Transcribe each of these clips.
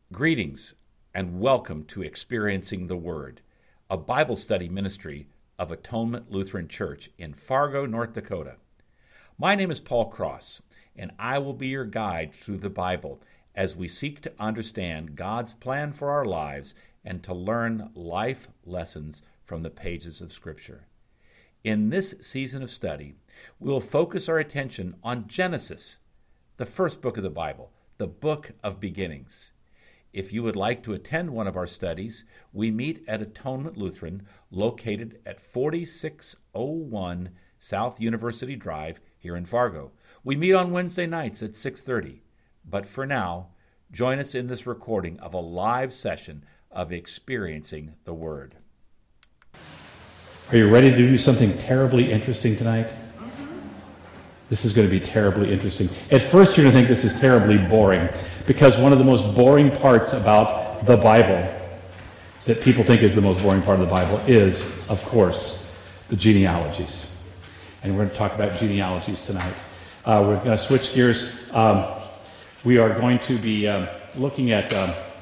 Greetings and welcome to Experiencing the Word, a Bible study ministry of Atonement Lutheran Church in Fargo, North Dakota. My name is Paul Cross, and I will be your guide through the Bible as we seek to understand God's plan for our lives and to learn life lessons from the pages of Scripture. In this season of study, we will focus our attention on Genesis, the first book of the Bible, the book of beginnings. If you would like to attend one of our studies, we meet at Atonement Lutheran, located at 4601 South University Drive here in Fargo. We meet on Wednesday nights at 6:30. But for now, join us in this recording of a live session of Experiencing the Word. Are you ready to do something terribly interesting tonight? This is going to be terribly interesting. At first, you're going to think this is terribly boring, because one of the most boring parts about the Bible, that people think is the most boring part of the Bible, is, of course, the genealogies. And we're going to talk about genealogies tonight. We're going to switch gears. We are going to be looking at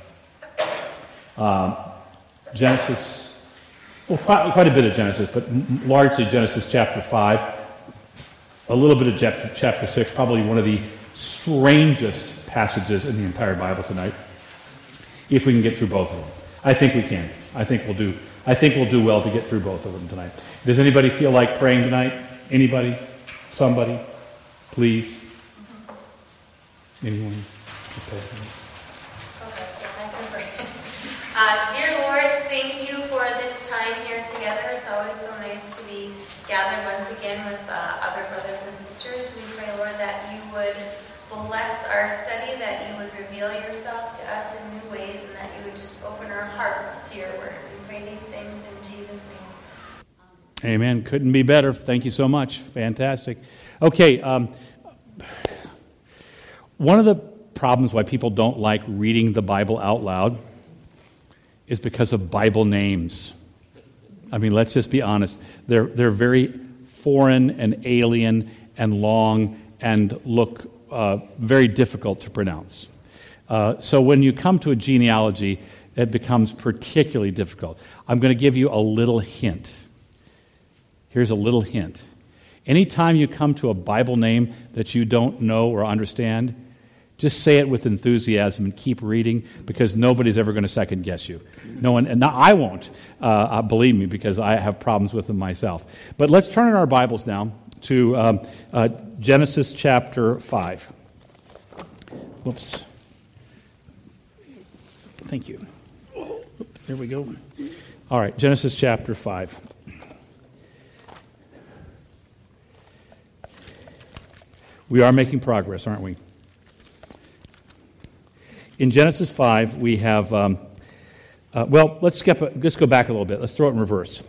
Genesis, well, quite a bit of Genesis, but largely Genesis chapter 5. A little bit of chapter 6, probably one of the strangest passages in the entire Bible tonight, if we can get through both of them. I think we can. I think we'll do well to get through both of them tonight. Does anybody feel like praying tonight? Anybody? Somebody? Please? Anyone? Okay, I can pray. Dear Lord, thank you for this time here together. It's always so nice to be gathered once again with other brothers and sisters. We pray, Lord, that you would bless our study, that you would reveal yourself to us in new ways, and that you would just open our hearts to your word. We pray these things in Jesus' name. Amen. Couldn't be better. Thank you so much. Fantastic. Okay. One of the problems why people don't like reading the Bible out loud is because of Bible names. I mean, let's just be honest. They're very foreign and alien and long and look very difficult to pronounce. So when you come to a genealogy, it becomes particularly difficult. I'm going to give you a little hint. Here's a little hint. Anytime you come to a Bible name that you don't know or understand, just say it with enthusiasm and keep reading, because nobody's ever going to second guess you. No one, and I won't, believe me, because I have problems with them myself. But let's turn in our Bibles now to Genesis chapter 5. Whoops. Thank you. Oops, there we go. All right, Genesis chapter 5. We are making progress, aren't we? In Genesis 5, we have, let's go back a little bit. Let's throw it in reverse.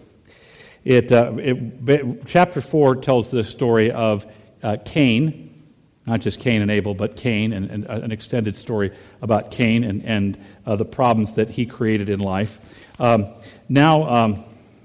Chapter 4 tells the story of Cain, not just Cain and Abel, but Cain, and an extended story about Cain and the problems that he created in life. Now,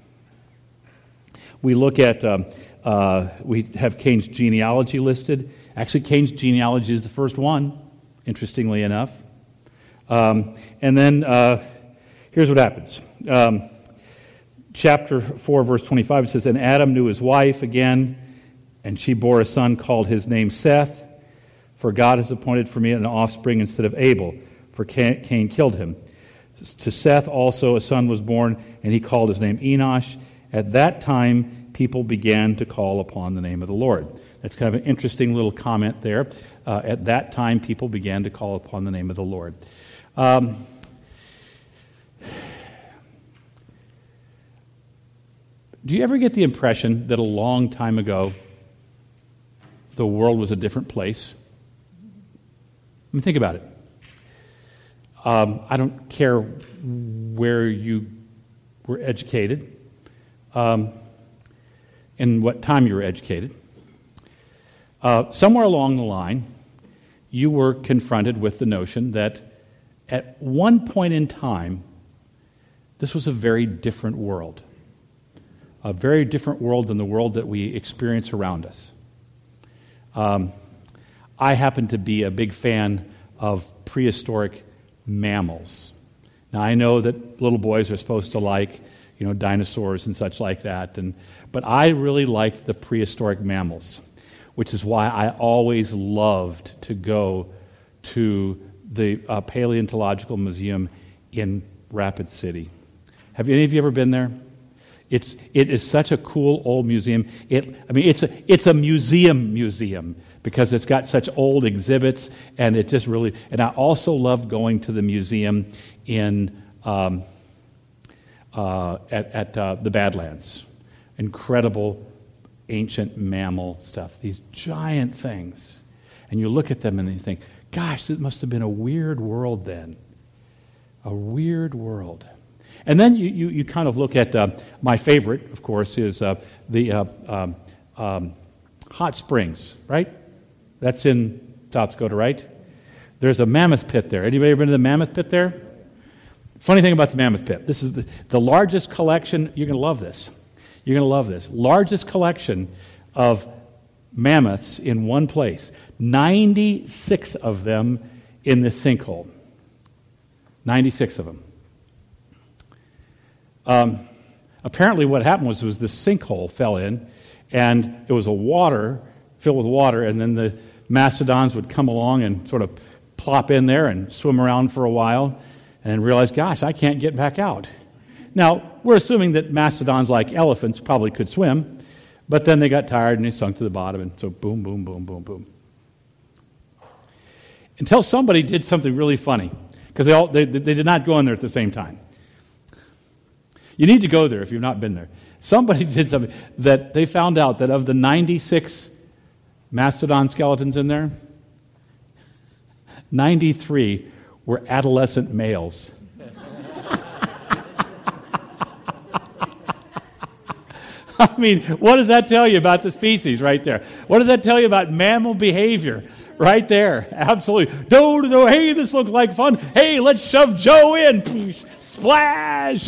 we look at, we have Cain's genealogy listed. Actually, Cain's genealogy is the first one, interestingly enough. And then here's what happens. Chapter 4, verse 25, it says, "And Adam knew his wife again, and she bore a son, called his name Seth. For God has appointed for me an offspring instead of Abel, for Cain killed him. To Seth also a son was born, and he called his name Enosh. At that time, people began to call upon the name of the Lord." That's kind of an interesting little comment there. At that time, people began to call upon the name of the Lord. Do you ever get the impression that a long time ago the world was a different place? I mean, think about it. I don't care where you were educated, in what time you were educated. Somewhere along the line, you were confronted with the notion that at one point in time, this was a very different world. A very different world than the world that we experience around us. I happen to be a big fan of prehistoric mammals. Now, I know that little boys are supposed to like, dinosaurs and such like that, but I really liked the prehistoric mammals, which is why I always loved to go to the Paleontological Museum in Rapid City. Have any of you ever been there? It is such a cool old museum. It's a museum because it's got such old exhibits, and it just really. And I also love going to the museum in at the Badlands. Incredible ancient mammal stuff. These giant things, and you look at them and you think, "Gosh, it must have been a weird world then." A weird world. And then you kind of look at, my favorite, of course, is the Hot Springs, right? That's in South Dakota, right? There's a mammoth pit there. Anybody ever been to the mammoth pit there? Funny thing about the mammoth pit, this is the largest collection, you're going to love this. You're going to love this. Largest collection of mammoths in one place. 96 of them in this sinkhole. 96 of them. Apparently what happened was this sinkhole fell in, and it was filled with water, and then the mastodons would come along and sort of plop in there and swim around for a while and realize, gosh, I can't get back out. Now, we're assuming that mastodons, like elephants, probably could swim, but then they got tired and they sunk to the bottom, and so boom, boom, boom, boom, boom. Until somebody did something really funny, because they did not go in there at the same time. You need to go there if you've not been there. Somebody did something that they found out that of the 96 mastodon skeletons in there, 93 were adolescent males. I mean, what does that tell you about the species right there? What does that tell you about mammal behavior right there? Absolutely. No, hey, this looks like fun. Hey, let's shove Joe in. Splash!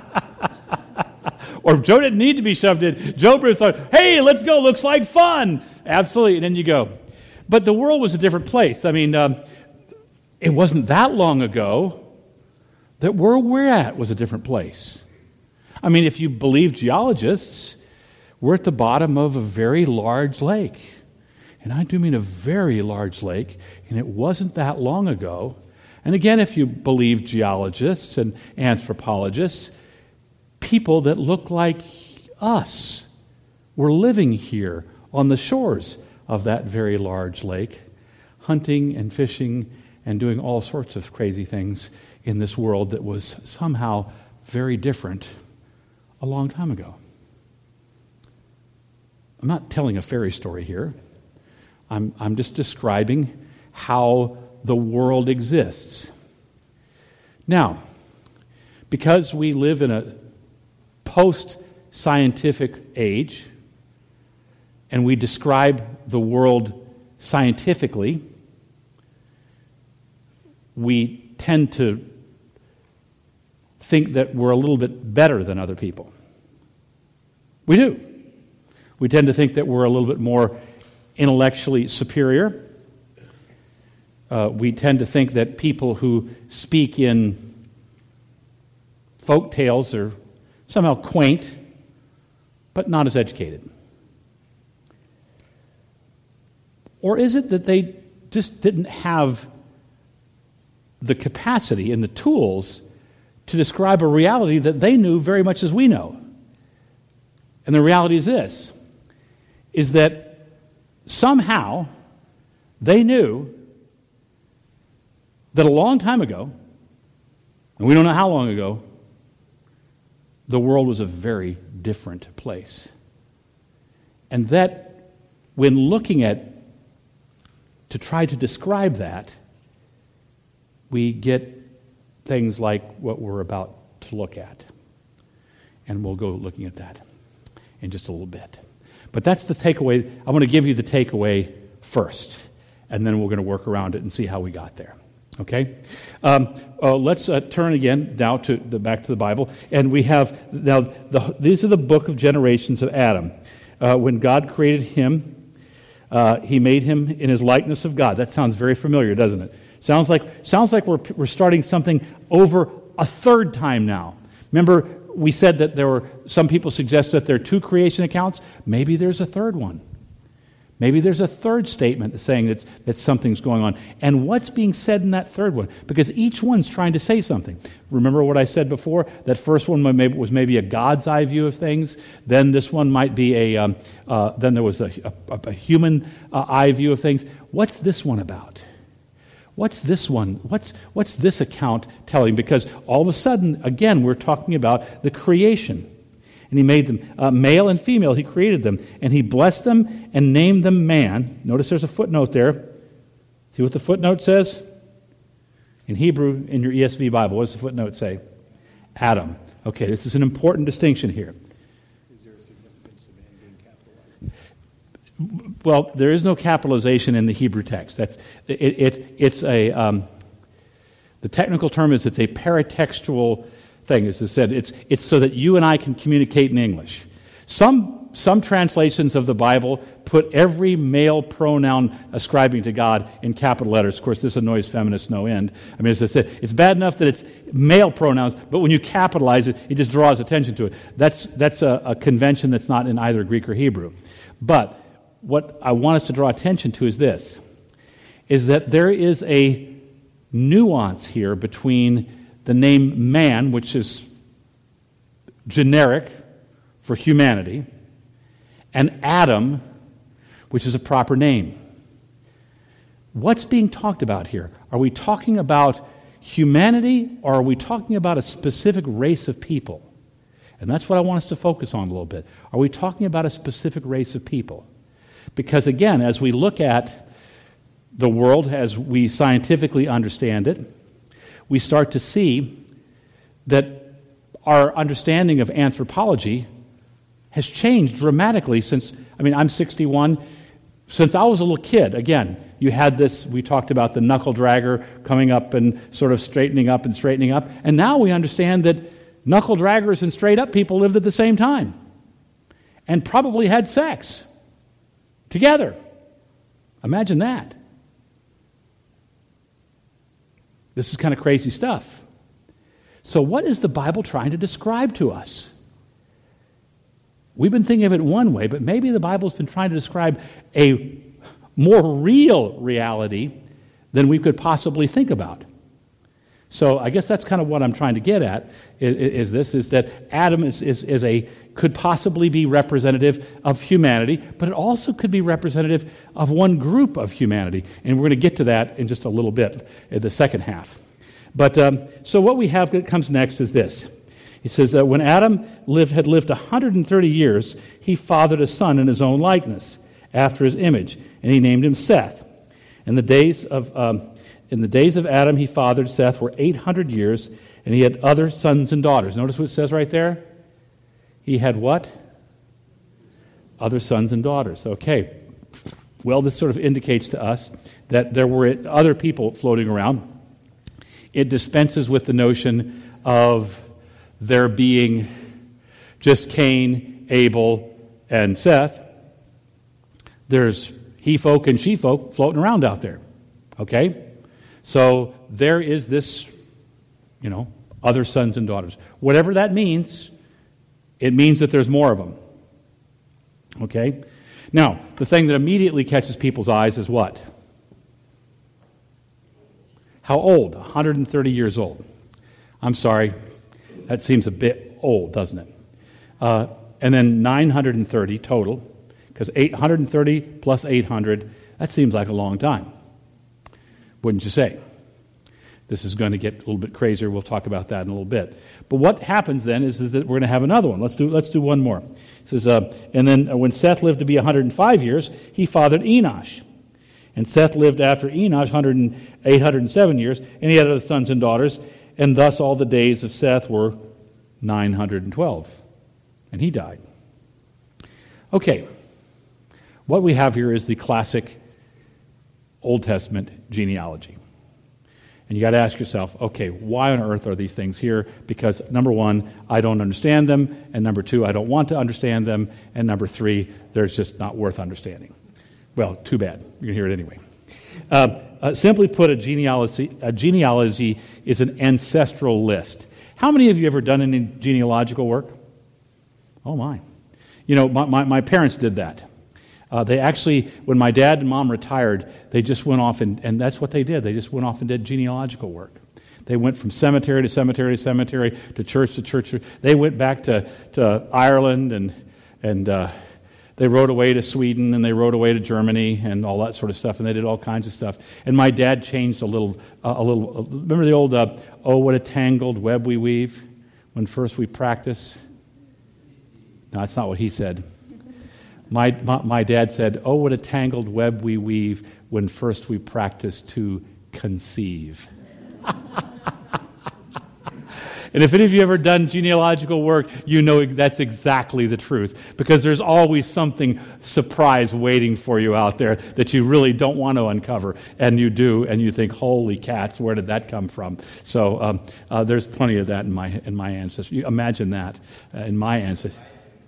Or Joe didn't need to be shoved in. Joe thought, hey, let's go, looks like fun. Absolutely, and then you go. But the world was a different place. I mean, it wasn't that long ago that where we're at was a different place. I mean, if you believe geologists, we're at the bottom of a very large lake. And I do mean a very large lake, and it wasn't that long ago. And again, if you believe geologists and anthropologists, people that look like us were living here on the shores of that very large lake, hunting and fishing and doing all sorts of crazy things in this world that was somehow very different a long time ago. I'm not telling a fairy story here. I'm just describing how the world exists. Now, because we live in a post-scientific age, and we describe the world scientifically, we tend to think that we're a little bit better than other people. We do. We tend to think that we're a little bit more intellectually superior. We tend to think that people who speak in folk tales are somehow quaint, but not as educated. Or is it that they just didn't have the capacity and the tools to describe a reality that they knew very much as we know? And the reality is this, is that somehow they knew that a long time ago, and we don't know how long ago, the world was a very different place. And that when looking at, to try to describe that, we get things like what we're about to look at. And we'll go looking at that in just a little bit. But that's the takeaway. I want to give you the takeaway first, and then we're going to work around it and see how we got there. Okay? Let's turn again now back to the Bible. And we have, now, these are the book of generations of Adam. When God created him, he made him in his likeness of God. That sounds very familiar, doesn't it? Sounds like we're starting something over a third time now. Remember, we said that there were some people suggest that there are 2 creation accounts. Maybe there's a third one. Maybe there's a third statement saying that something's going on. And what's being said in that third one? Because each one's trying to say something. Remember what I said before? That first one was maybe a God's eye view of things. Then this one might be then there was a human eye view of things. What's this one about? What's this one? What's this account telling? Because all of a sudden, again, we're talking about the creation. And he made them male and female. He created them. And he blessed them and named them man. Notice there's a footnote there. See what the footnote says? In Hebrew, in your ESV Bible, what does the footnote say? Adam. Okay, this is an important distinction here. Is there a significance to man being capitalized? Well, there is no capitalization in the Hebrew text. It's the technical term is it's a paratextual thing. As I said, it's so that you and I can communicate in English. Some translations of the Bible put every male pronoun ascribing to God in capital letters. Of course, this annoys feminists no end. I mean, as I said, it's bad enough that it's male pronouns, but when you capitalize it, it just draws attention to it. That's a convention that's not in either Greek or Hebrew. But what I want us to draw attention to is this, is that there is a nuance here between the name man, which is generic for humanity, and Adam, which is a proper name. What's being talked about here? Are we talking about humanity, or are we talking about a specific race of people? And that's what I want us to focus on a little bit. Are we talking about a specific race of people? Because again, as we look at the world as we scientifically understand it, we start to see that our understanding of anthropology has changed dramatically since, I'm 61. Since I was a little kid, again, you had this, we talked about the knuckle dragger coming up and sort of straightening up, and now we understand that knuckle draggers and straight up people lived at the same time and probably had sex together. Imagine that. This is kind of crazy stuff. So what is the Bible trying to describe to us? We've been thinking of it one way, but maybe the Bible's been trying to describe a more real reality than we could possibly think about. So I guess that's kind of what I'm trying to get at, is that Adam could possibly be representative of humanity, but it also could be representative of one group of humanity. And we're going to get to that in just a little bit, in the second half. But so what we have that comes next is this. It says that when Adam had lived 130 years, he fathered a son in his own likeness, after his image, and he named him Seth. In the days of Adam, he fathered Seth were 800 years, and he had other sons and daughters. Notice what it says right there? He had what? Other sons and daughters. Okay. Well, this sort of indicates to us that there were other people floating around. It dispenses with the notion of there being just Cain, Abel, and Seth. There's he-folk and she-folk floating around out there. Okay? So there is this, other sons and daughters. Whatever that means, it means that there's more of them. Okay? Now, the thing that immediately catches people's eyes is what? How old? 130 years old. I'm sorry. That seems a bit old, doesn't it? And then 930 total, because 830 plus 800, that seems like a long time. Wouldn't you say? This is going to get a little bit crazier. We'll talk about that in a little bit. But what happens then is that we're going to have another one. Let's do one more. It says, and then when Seth lived to be 105 years, he fathered Enosh. And Seth lived after Enosh 807 years, and he had other sons and daughters. And thus all the days of Seth were 912. And he died. Okay. What we have here is the classic Old Testament genealogy. And you got to ask yourself, okay, why on earth are these things here? Because number one, I don't understand them, and number two, I don't want to understand them, and number three, they're just not worth understanding. Well, too bad. You can hear it anyway. Simply put, a genealogy is an ancestral list. How many of you ever done any genealogical work? Oh, my. You know, my parents did that. They actually, when my dad and mom retired, they just went off and that's what they did. They just went off and did genealogical work. They went from cemetery to cemetery to cemetery, to church. They went back to Ireland and they rode away to Sweden and they rode away to Germany and all that sort of stuff, and they did all kinds of stuff. And my dad changed a little. Remember the old, oh, what a tangled web we weave when first we practice? No, that's not what he said. My dad said, oh, what a tangled web we weave when first we practice to conceive. And if any of you ever done genealogical work, you know that's exactly the truth. Because there's always something surprise waiting for you out there that you really don't want to uncover. And you do, and you think, holy cats, where did that come from? So there's plenty of that in my ancestry. Imagine that in my ancestry.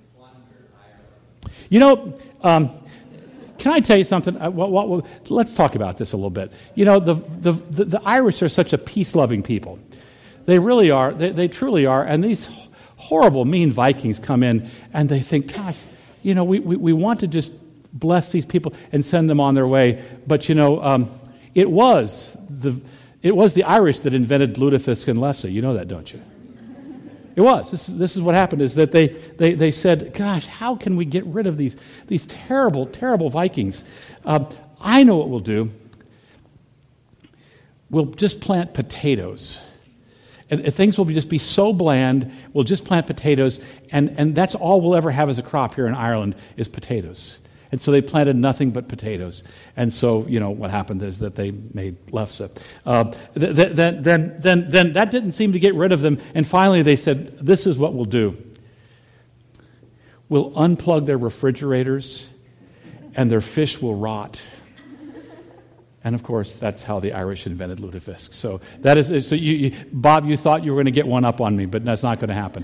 You know, can I tell you something? Let's talk about this a little bit. You know, the Irish are such a peace-loving people. They really are. They truly are. And these horrible, mean Vikings come in and they think, gosh, you know, we want to just bless these people and send them on their way. But, you know, it was the Irish that invented lutefisk and lefse. You know that, don't you? It was. This is what happened, is that they said, gosh, how can we get rid of these terrible, terrible Vikings? I know what we'll do. We'll just plant potatoes. And things will just be so bland, we'll just plant potatoes, and that's all we'll ever have as a crop here in Ireland is potatoes. And so they planted nothing but potatoes. And so, you know, what happened is that they made lefse. Then that didn't seem to get rid of them, and finally they said, this is what we'll do. We'll unplug their refrigerators, and their fish will rot. And of course, that's how the Irish invented lutefisk. So that is. So you, Bob, you thought you were going to get one up on me, but that's not going to happen.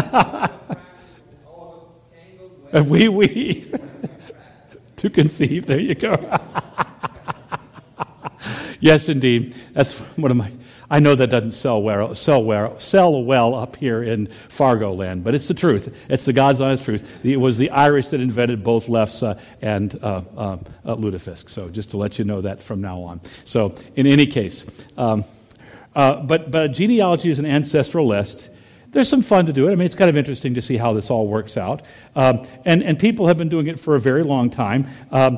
We to conceive. There you go. Yes, indeed. That's one of my. I know that doesn't sell well up here in Fargo land, but it's the truth. It's the God's honest truth. It was the Irish that invented both lefse and lutefisk. So just to let you know that from now on. So in any case, but genealogy is an ancestral list. There's some fun to do it. I mean, it's kind of interesting to see how this all works out. And people have been doing it for a very long time.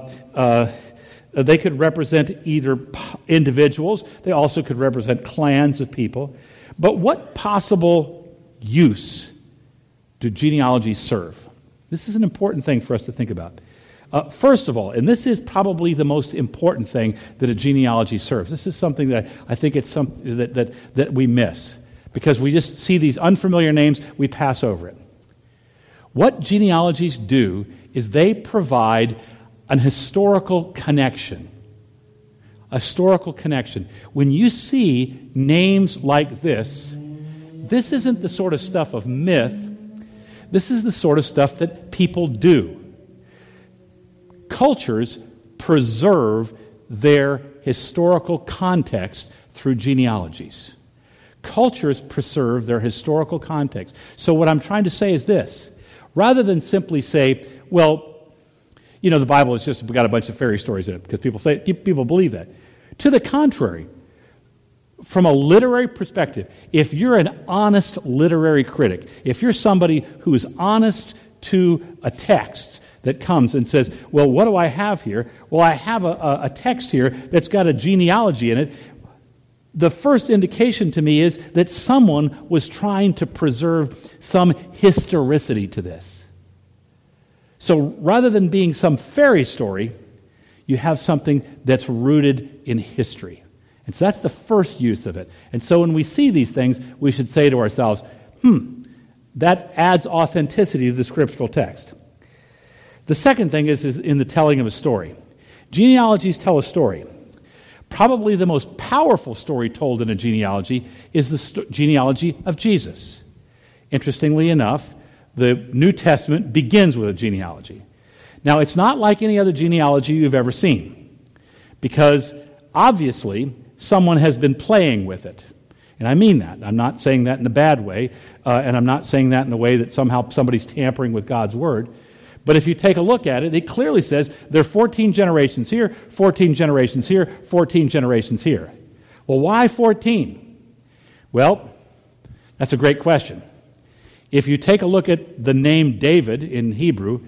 They could represent either individuals. They also could represent clans of people. But what possible use do genealogies serve? This is an important thing for us to think about. First of all, and this is probably the most important thing that a genealogy serves. This is something that I think it's something that we miss. Because we just see these unfamiliar names, we pass over it. What genealogies do is they provide an historical connection. A historical connection. When you see names like this isn't the sort of stuff of myth. This is the sort of stuff that people do. Cultures preserve their historical context through genealogies. Cultures preserve their historical context. So what I'm trying to say is this. Rather than simply say, well, you know, the Bible has just got a bunch of fairy stories in it, because people believe that. To the contrary, from a literary perspective, if you're an honest literary critic, if you're somebody who is honest to a text that comes and says, well, what do I have here? Well, I have a text here that's got a genealogy in it. The first indication to me is that someone was trying to preserve some historicity to this. So rather than being some fairy story, you have something that's rooted in history. And so that's the first use of it. And so when we see these things, we should say to ourselves, that adds authenticity to the scriptural text. The second thing is in the telling of a story. Genealogies tell a story. Probably the most powerful story told in a genealogy is the genealogy of Jesus. Interestingly enough, the New Testament begins with a genealogy. Now, it's not like any other genealogy you've ever seen, because obviously, someone has been playing with it. And I mean that. I'm not saying that in a bad way, and I'm not saying that in a way that somehow somebody's tampering with God's Word. But if you take a look at it, it clearly says there are 14 generations here, 14 generations here, 14 generations here. Well, why 14? Well, that's a great question. If you take a look at the name David in Hebrew,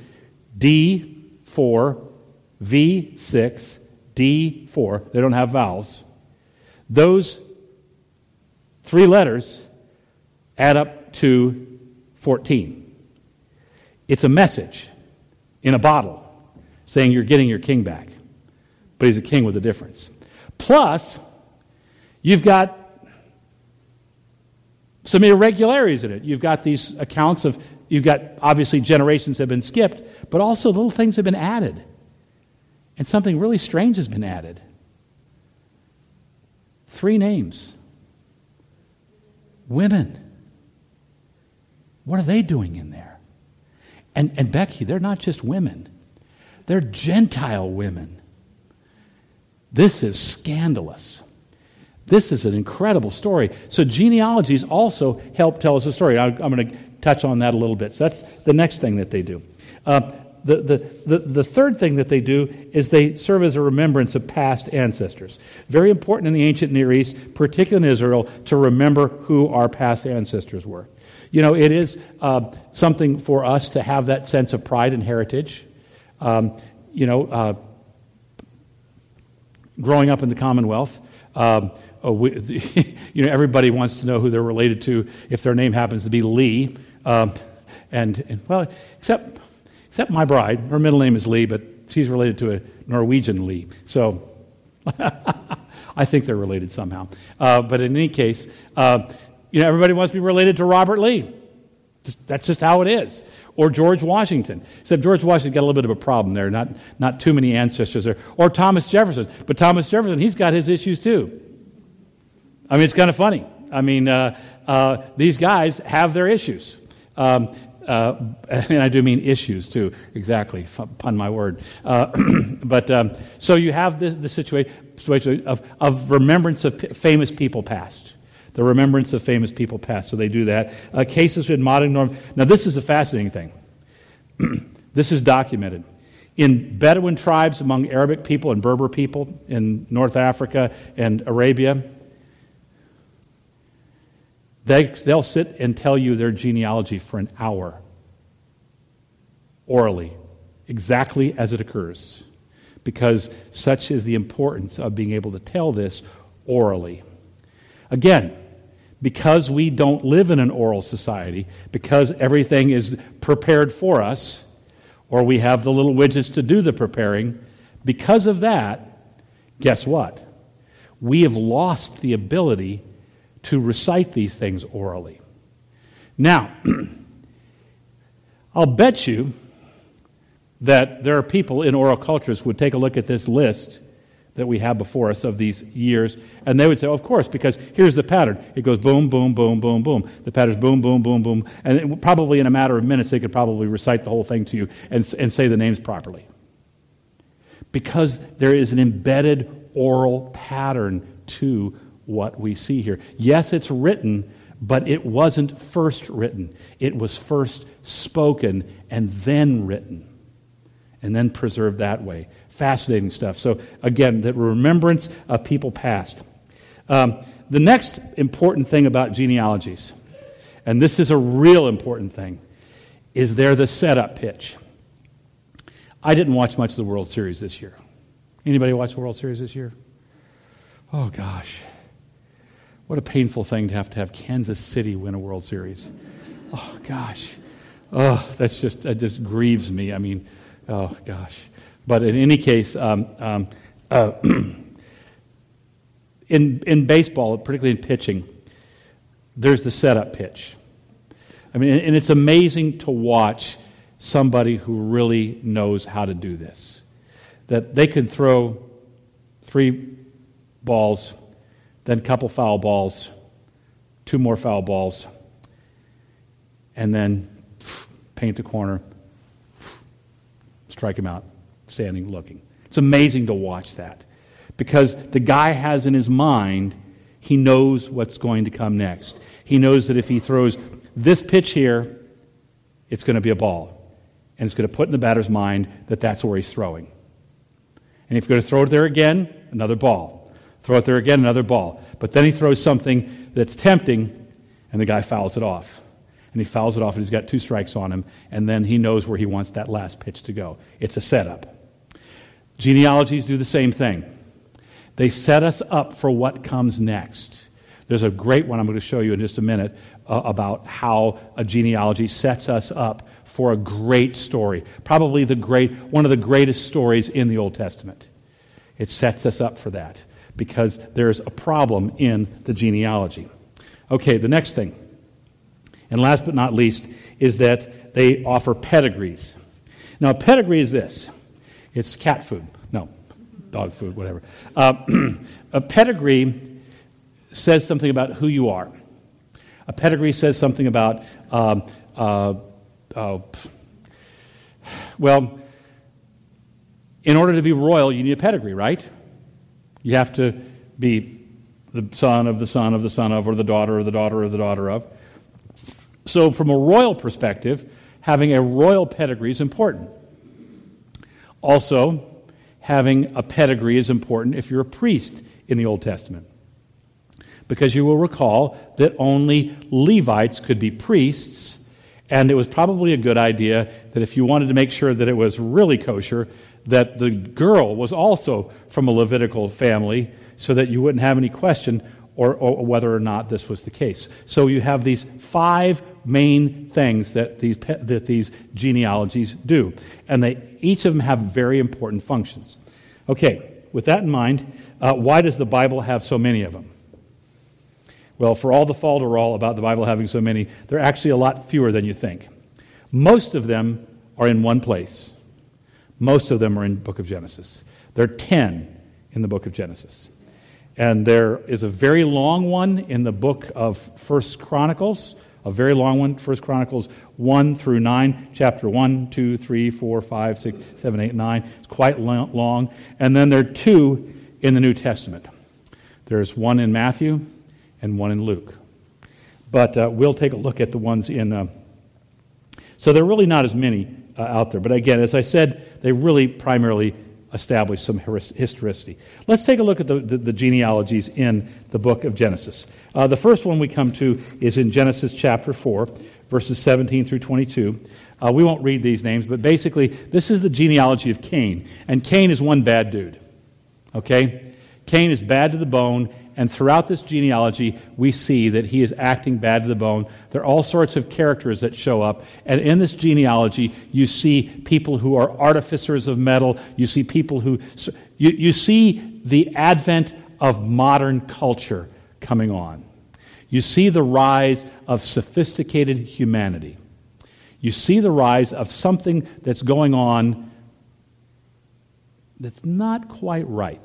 D4, V6, D4, they don't have vowels. Those 3 letters add up to 14. It's a message in a bottle saying you're getting your king back. But he's a king with a difference. Plus, you've got some irregularities in it. You've got these accounts of, you've got obviously generations have been skipped, but also little things have been added. And something really strange has been added. 3 names. Women. What are they doing in there? And Becky, they're not just women. They're Gentile women. This is scandalous. This is an incredible story. So genealogies also help tell us a story. I'm going to touch on that a little bit. So that's the next thing that they do. The third thing that they do is they serve as a remembrance of past ancestors. Very important in the ancient Near East, particularly in Israel, to remember who our past ancestors were. You know, it is something for us to have that sense of pride and heritage. Growing up in the Commonwealth, everybody wants to know who they're related to if their name happens to be Lee. Except my bride. Her middle name is Lee, but she's related to a Norwegian Lee. So I think they're related somehow. But in any case, everybody wants to be related to Robert Lee. That's just how it is. Or George Washington. Except George Washington got a little bit of a problem there. Not too many ancestors there. Or Thomas Jefferson. But Thomas Jefferson, he's got his issues too. I mean, it's kind of funny. I mean, these guys have their issues. And I do mean issues too. Exactly. Pun my word. So you have the situation of remembrance of famous people past. The remembrance of famous people past. So they do that. Cases in modern norm. Now this is a fascinating thing. This is documented. In Bedouin tribes among Arabic people and Berber people in North Africa and Arabia, they'll sit and tell you their genealogy for an hour, orally, exactly as it occurs, because such is the importance of being able to tell this orally. Again, because we don't live in an oral society, because everything is prepared for us, or we have the little widgets to do the preparing, because of that, guess what? We have lost the ability to recite these things orally. Now, I'll bet you that there are people in oral cultures who would take a look at this list that we have before us of these years, and they would say, of course, because here's the pattern. It goes boom, boom, boom, boom, boom. The pattern's boom, boom, boom, boom. And probably in a matter of minutes, they could probably recite the whole thing to you and say the names properly. Because there is an embedded oral pattern to what we see here. Yes, it's written, but it wasn't first written. It was first spoken and then written, and then preserved that way. Fascinating stuff. So again, the remembrance of people past. The next important thing about genealogies, and this is a real important thing, is they're the setup pitch. I didn't watch much of the World Series this year. Anybody watch the World Series this year? Oh gosh. What a painful thing to have Kansas City win a World Series. Oh gosh. Oh, that just grieves me. I mean, oh gosh. But in any case, in baseball, particularly in pitching, there's the setup pitch. I mean, and it's amazing to watch somebody who really knows how to do this. That they can throw 3 balls, then a couple foul balls, 2 more foul balls, and then paint the corner, strike him out. Standing looking. It's amazing to watch that because the guy has in his mind, he knows what's going to come next. He knows that if he throws this pitch here, it's going to be a ball. And it's going to put in the batter's mind that that's where he's throwing. And if you're going to throw it there again, another ball. Throw it there again, another ball. But then he throws something that's tempting, and the guy fouls it off. And he fouls it off, and he's got 2 strikes on him, and then he knows where he wants that last pitch to go. It's a setup. Genealogies do the same thing. They set us up for what comes next. There's a great one I'm going to show you in just a minute about how a genealogy sets us up for a great story. Probably one of the greatest stories in the Old Testament. It sets us up for that because there's a problem in the genealogy. Okay, the next thing, and last but not least, is that they offer pedigrees. Now, a pedigree is this. It's cat food. No, dog food, whatever. A pedigree says something about who you are. A pedigree says something about, well, in order to be royal, you need a pedigree, right? You have to be the son of the son of the son of, or the daughter of the daughter of the daughter of. So from a royal perspective, having a royal pedigree is important. Also, having a pedigree is important if you're a priest in the Old Testament. Because you will recall that only Levites could be priests, and it was probably a good idea that if you wanted to make sure that it was really kosher, that the girl was also from a Levitical family so that you wouldn't have any question or whether or not this was the case. So you have these 5 main things that these genealogies do, and each of them have very important functions. Okay, with that in mind, why does the Bible have so many of them? Well, for all the falderall about the Bible having so many, there are actually a lot fewer than you think. Most of them are in one place. Most of them are in the book of Genesis. There are 10 in the book of Genesis. And there is a very long one in the book of 1 Chronicles, a very long one, 1 Chronicles 1 through 9, chapter 1, 2, 3, 4, 5, 6, 7, 8, 9. It's quite long. And then there are 2 in the New Testament. There's one in Matthew and one in Luke. But we'll take a look at the ones in... So there are really not as many out there. But again, as I said, they really primarily establish some historicity. Let's take a look at the genealogies in the book of Genesis. The first one we come to is in Genesis chapter 4, verses 17 through 22. We won't read these names, but basically this is the genealogy of Cain. And Cain is one bad dude. Okay? Cain is bad to the bone, and throughout this genealogy, we see that he is acting bad to the bone. There are all sorts of characters that show up, and in this genealogy, you see people who are artificers of metal. You see people who... You see the advent of modern culture coming on. You see the rise of sophisticated humanity. You see the rise of something that's going on that's not quite right.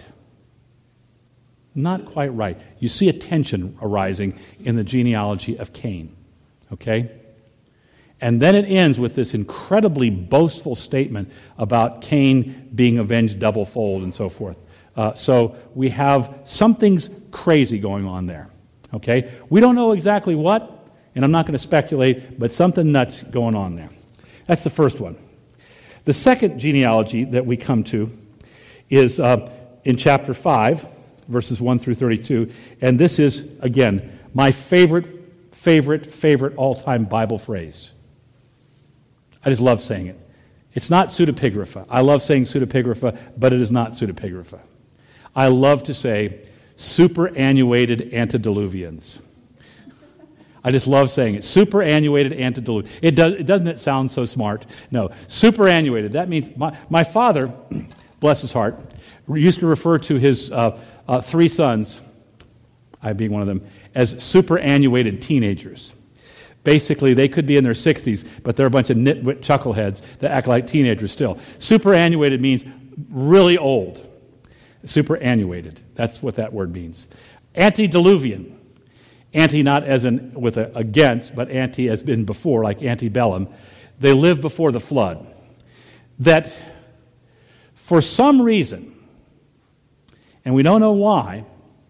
Not quite right. You see a tension arising in the genealogy of Cain. Okay? And then it ends with this incredibly boastful statement about Cain being avenged doublefold and so forth. So we have something's crazy going on there. Okay? We don't know exactly what, and I'm not going to speculate, but something nuts going on there. That's the first one. The second genealogy that we come to is in chapter 5, verses 1 through 32. And this is, again, my favorite all-time Bible phrase. I just love saying it. It's not pseudepigrapha. I love saying pseudepigrapha, but it is not pseudepigrapha. I love to say superannuated antediluvians. I just love saying it. Superannuated antediluvians. Doesn't it sound so smart? No. Superannuated. That means my father, bless his heart, used to refer to his 3 sons, I being one of them, as superannuated teenagers. Basically, they could be in their 60s, but they're a bunch of nitwit chuckleheads that act like teenagers still. Superannuated means really old. Superannuated. That's what that word means. Antediluvian. Anti not as in with a against, but anti as been before, like antebellum. They lived before the flood. That for some reason, and we don't know why,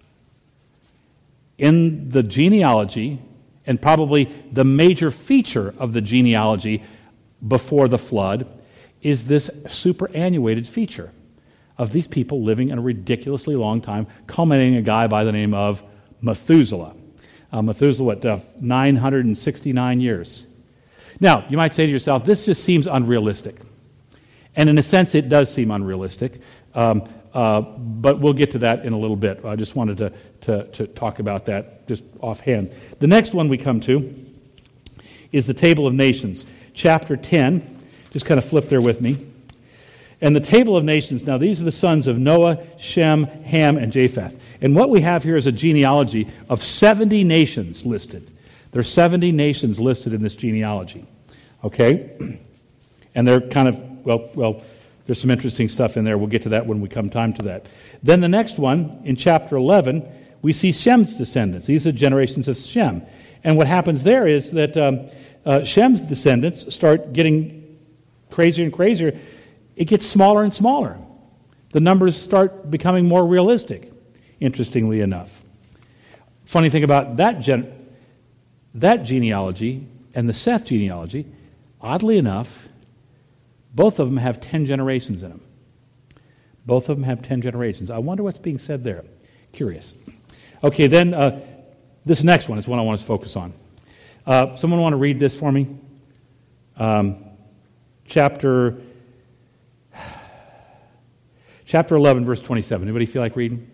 in the genealogy, and probably the major feature of the genealogy before the flood, is this superannuated feature of these people living in a ridiculously long time, culminating in a guy by the name of Methuselah. Methuselah, 969 years. Now, you might say to yourself, this just seems unrealistic. And in a sense, it does seem unrealistic. But we'll get to that in a little bit. I just wanted to talk about that just offhand. The next one we come to is the Table of Nations, chapter 10. Just kind of flip there with me. And the Table of Nations, now these are the sons of Noah, Shem, Ham, and Japheth. And what we have here is a genealogy of 70 nations listed. There are 70 nations listed in this genealogy. Okay? And they're kind of, well, there's some interesting stuff in there. We'll get to that when we come time to that. Then the next one, in chapter 11, we see Shem's descendants. These are generations of Shem. And what happens there is that Shem's descendants start getting crazier and crazier. It gets smaller and smaller. The numbers start becoming more realistic, interestingly enough. Funny thing about that genealogy and the Seth genealogy, oddly enough, both of them have 10 generations in them. Both of them have 10 generations. I wonder what's being said there. Curious. Okay, then this next one is one I want us to focus on. Someone want to read this for me? Chapter 11, verse 27. Anybody feel like reading?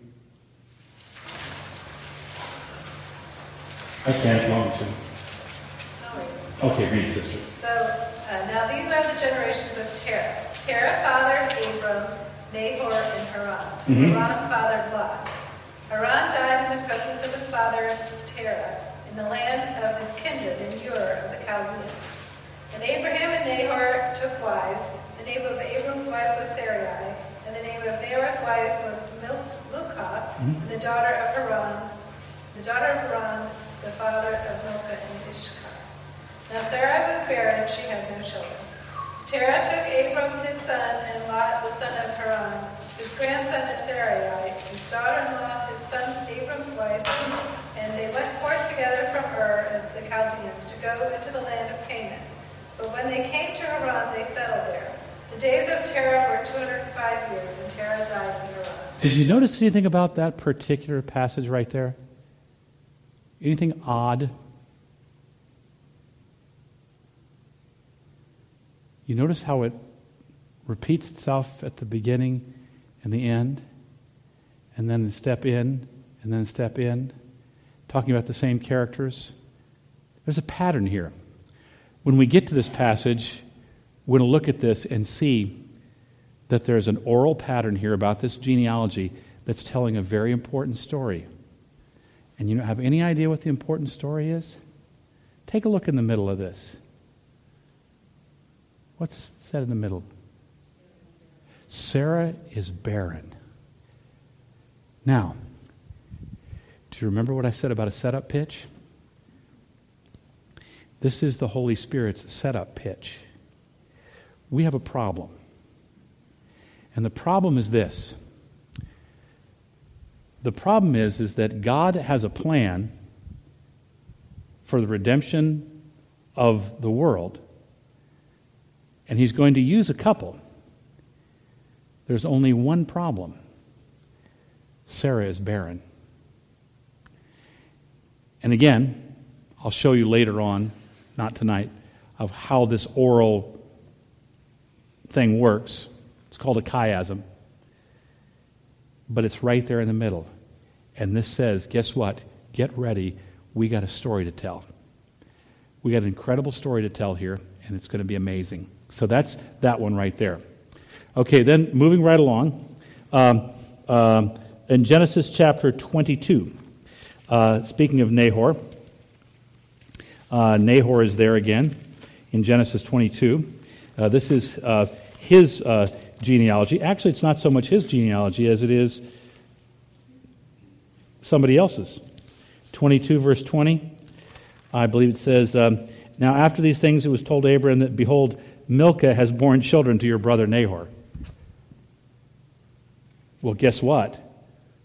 I can't, long to. Okay, read, sister. So, now these are the generations of Terah. Terah fathered Abram, Nahor, and Haran. Haran fathered Lot. Haran died in the presence of his father Terah, in the land of his kindred in Ur of the Chaldeans. And Abraham and Nahor took wives. The name of Abram's wife was Sarai, and the name of Nahor's wife was Milcah, and the daughter of Haran, the father of Milcah and Ishkar. Now Sarai was barren, she had no children. Terah took Abram his son, and Lot the son of Haran, his grandson at Sarai, his daughter-in-law, his son Abram's wife, and they went forth together from Ur of the Chaldeans to go into the land of Canaan. But when they came to Haran, they settled there. The days of Terah were 205 years, and Terah died in Haran. Did you notice anything about that particular passage right there? Anything odd? You notice how it repeats itself at the beginning and the end, and then step in, and then step in, talking about the same characters? There's a pattern here. When we get to this passage, we're going to look at this and see that there's an oral pattern here about this genealogy that's telling a very important story. And you have any idea what the important story is? Take a look in the middle of this. What's said in the middle? Sarah is barren. Now, do you remember what I said about a setup pitch? This is the Holy Spirit's setup pitch. We have a problem. And the problem is this. The problem is that God has a plan for the redemption of the world, and He's going to use a couple. There's only one problem. Sarah is barren. And again, I'll show you later on, not tonight, of how this oral thing works. It's called a chiasm. But it's right there in the middle. And this says, guess what? Get ready. We got a story to tell. We got an incredible story to tell here, and it's going to be amazing. So that's that one right there. Okay, then moving right along. In Genesis chapter 22, speaking of Nahor, Nahor is there again in Genesis 22. This is his genealogy. Actually, it's not so much his genealogy as it is somebody else's. 22 verse 20, I believe it says, Now after these things it was told Abraham that, behold, Milcah has borne children to your brother Nahor. Well, guess what?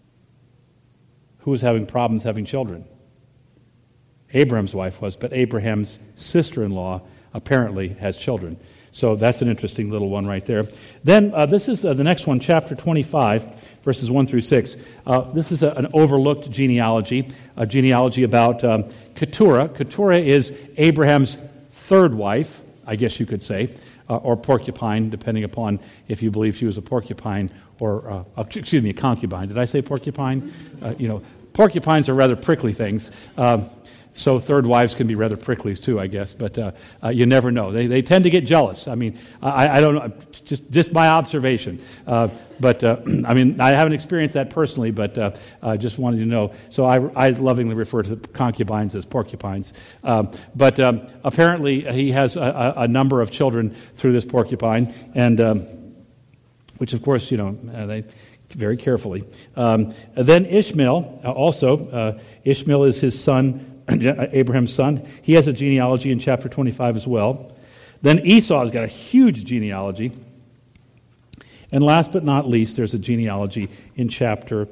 who was having problems having children? Abraham's wife was, but Abraham's sister-in-law apparently has children. So that's an interesting little one right there. Then this is the next one, chapter 25, verses 1 through 6. This is an overlooked genealogy, a genealogy about Keturah. Keturah is Abraham's third wife, I guess you could say, or porcupine, depending upon if you believe she was a porcupine or, a concubine. Did I say porcupine? Porcupines are rather prickly things. So third wives can be rather prickly too, I guess, but you never know. They tend to get jealous. I mean, I don't know, just my observation. I haven't experienced that personally, but I just wanted you to know. So I lovingly refer to the concubines as porcupines. But apparently he has a number of children through this porcupine, and which of course, they very carefully. Then Ishmael, Ishmael is his son, Abraham's son. He has a genealogy in chapter 25 as well. Then Esau's got a huge genealogy. And last but not least, there's a genealogy in chapter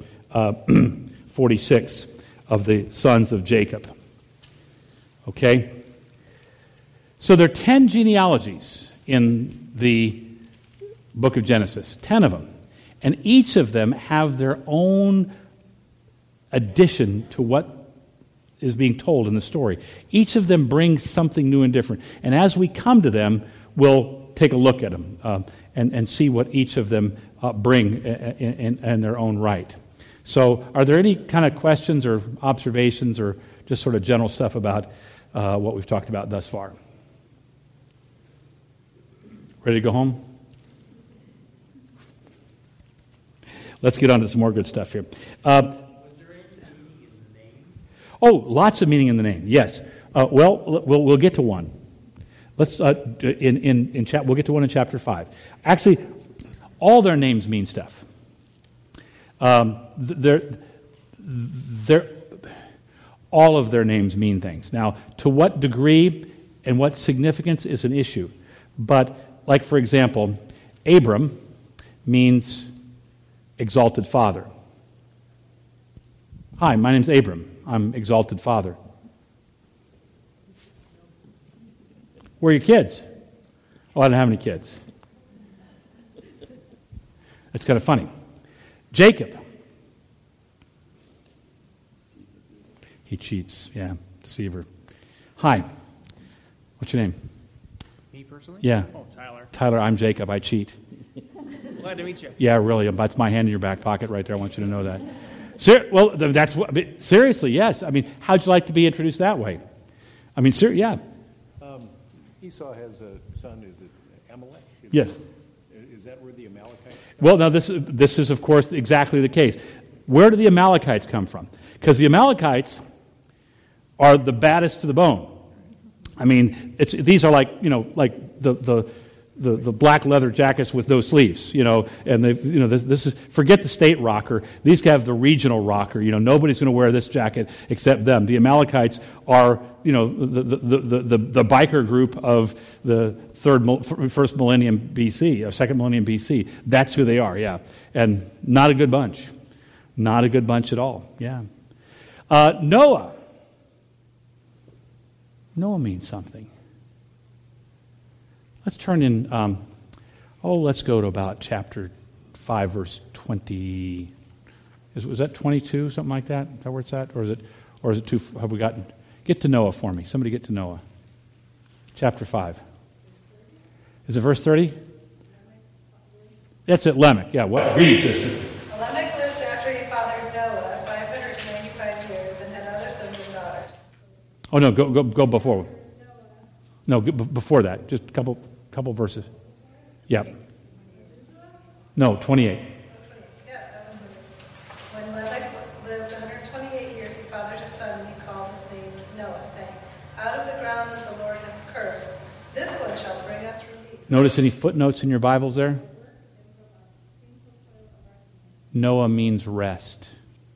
46 of the sons of Jacob. Okay? So there are 10 genealogies in the book of Genesis, 10 of them. And each of them have their own addition to what is being told in the story. Each of them brings something new and different. And as we come to them, we'll take a look at them and see what each of them bring in their own right. So are there any kind of questions or observations or just sort of general stuff about what we've talked about thus far? Ready to go home? Let's get on to some more good stuff here. Lots of meaning in the name. Yes. We'll get to one. Let's we'll get to one in chapter 5. Actually, all their names mean stuff. All of their names mean things. Now, to what degree and what significance is an issue. But, like for example, Abram means exalted father. Hi, my name's Abram. I'm exalted father. Where are your kids? Oh, I don't have any kids. That's kind of funny. Jacob. He cheats. Yeah, deceiver. Hi. What's your name? Me personally? Yeah. Oh, Tyler. Tyler, I'm Jacob. I cheat. Glad to meet you. Yeah, really. That's my hand in your back pocket right there. I want you to know that. That's what. Seriously, yes. I mean, how'd you like to be introduced that way? I mean, yeah. Esau has a son, is it Amalek? Yes. Is that where the Amalekites come from? Well, now this is, of course, exactly the case. Where do the Amalekites come from? Because the Amalekites are the baddest to the bone. I mean, these are like the black leather jackets with no sleeves, and this is, forget the state rocker. These guys have the regional rocker. Nobody's going to wear this jacket except them. The Amalekites are, the biker group of the first millennium BC, second millennium BC. That's who they are, yeah. And not a good bunch. Not a good bunch at all, yeah. Noah. Noah means something. Let's turn in, let's go to about chapter 5, verse 20. Was that 22, something like that? Is that where it's at? Or is it too, have we gotten, get to Noah for me. Somebody get to Noah. Chapter 5. Is it verse 30? That's it, Lamech. Yeah, what? Read it, sister. Lamech lived after he fathered Noah 595 years and had other sons and daughters. Oh, no, go before. No, before that. Just a couple verses. Yeah. No, 28. Yeah, that was when Lamech lived 128 years, he fathered a son, and he called his name Noah, saying, "Out of the ground that the Lord has cursed, this one shall bring us relief." Notice any footnotes in your Bibles there? Noah means rest.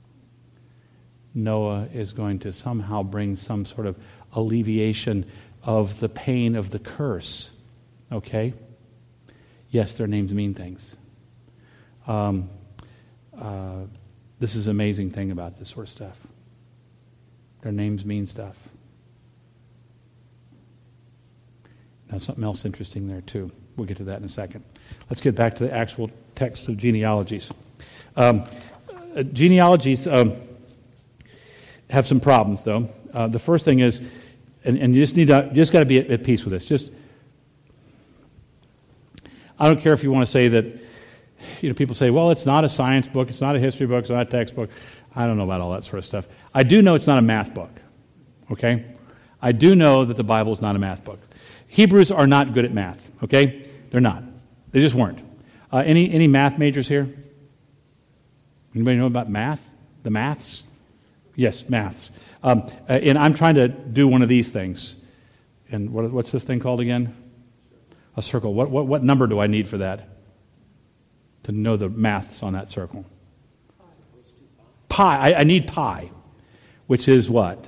Noah is going to somehow bring some sort of alleviation of the pain of the curse. Okay? Yes, their names mean things. This is the amazing thing about this sort of stuff. Their names mean stuff. Now, something else interesting there, too. We'll get to that in a second. Let's get back to the actual text of genealogies. Genealogies have some problems, though. The first thing is, and you just got to be at peace with this. I don't care if you want to say that. People say, well, it's not a science book, it's not a history book, it's not a textbook. I don't know about all that sort of stuff. I do know it's not a math book. Okay, I do know that the Bible is not a math book. Hebrews are not good at math. Okay, they're not. They just weren't. Any math majors here? Anybody know about math? The maths? Yes, maths. And I'm trying to do one of these things. And what's this thing called again? A circle. What number do I need for that? To know the maths on that circle. Pi. I need pi, which is what?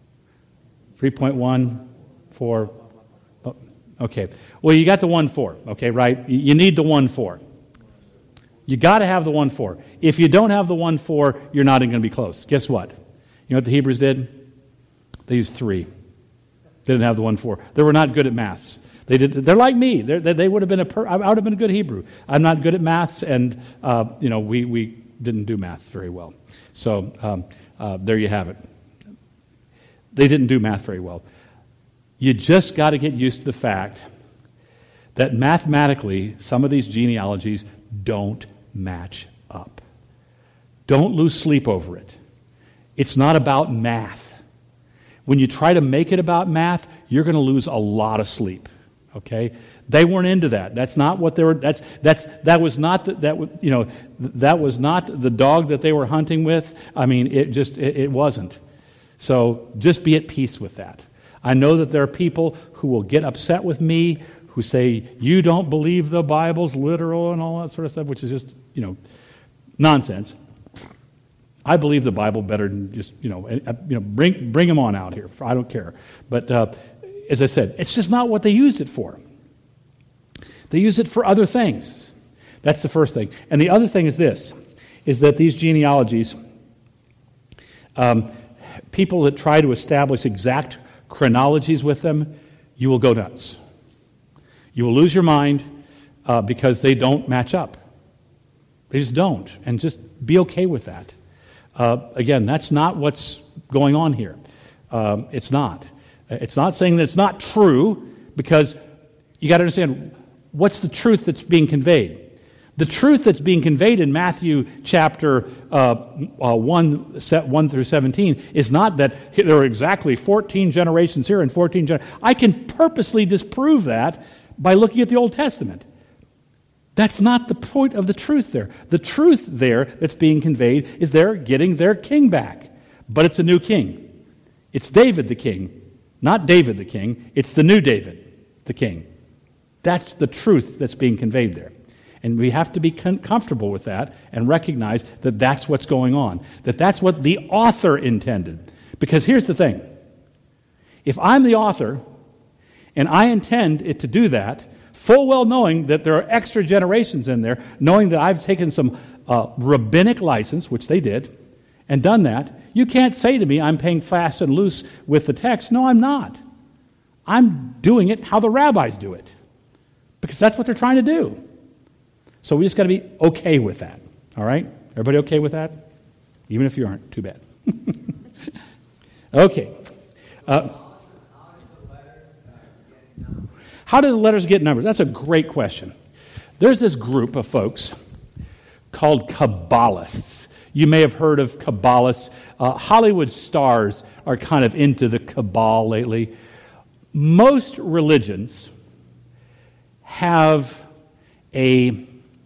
3.14. Okay. Well, you got the 1/4. Okay, right? You need the 1/4. You got to have the 1/4. If you don't have the 1/4, you're not even going to be close. Guess what? You know what the Hebrews did? They used 3. They didn't have the 1/4. They were not good at maths. They're like me. They would have been I would have been a good Hebrew. I'm not good at maths, and we didn't do maths very well. So there you have it. They didn't do math very well. You just got to get used to the fact that mathematically, some of these genealogies don't match up. Don't lose sleep over it. It's not about math. When you try to make it about math, you're going to lose a lot of sleep. Okay, they weren't into that. That's not what they were. That was not that was not the dog that they were hunting with. I mean, it wasn't. So just be at peace with that. I know that there are people who will get upset with me who say you don't believe the Bible's literal and all that sort of stuff, which is just nonsense. I believe the Bible better than just bring them on out here. I don't care, but. As I said, it's just not what they used it for. They used it for other things. That's the first thing. And the other thing is this, is that these genealogies, people that try to establish exact chronologies with them, you will go nuts. You will lose your mind because they don't match up. They just don't. And just be okay with that. Again, that's not what's going on here. It's not. It's not saying that it's not true, because you got to understand what's the truth that's being conveyed. The truth that's being conveyed in Matthew chapter 1 through 17 is not that there are exactly 14 generations here and 14 generations. I can purposely disprove that by looking at the Old Testament. That's not the point of the truth there. The truth there that's being conveyed is they're getting their king back. But it's a new king. It's David the king. Not David the king, it's the new David the king. That's the truth that's being conveyed there. And we have to be comfortable with that and recognize that that's what's going on, that that's what the author intended. Because here's the thing. If I'm the author and I intend it to do that, full well knowing that there are extra generations in there, knowing that I've taken some rabbinic license, which they did, and done that, you can't say to me, I'm paying fast and loose with the text. No, I'm not. I'm doing it how the rabbis do it, because that's what they're trying to do. So we just got to be okay with that. All right? Everybody okay with that? Even if you aren't, too bad. Okay. How did the letters get numbered? That's a great question. There's this group of folks called Kabbalists. You may have heard of Kabbalists. Hollywood stars are kind of into the Kabbalah lately. Most religions have a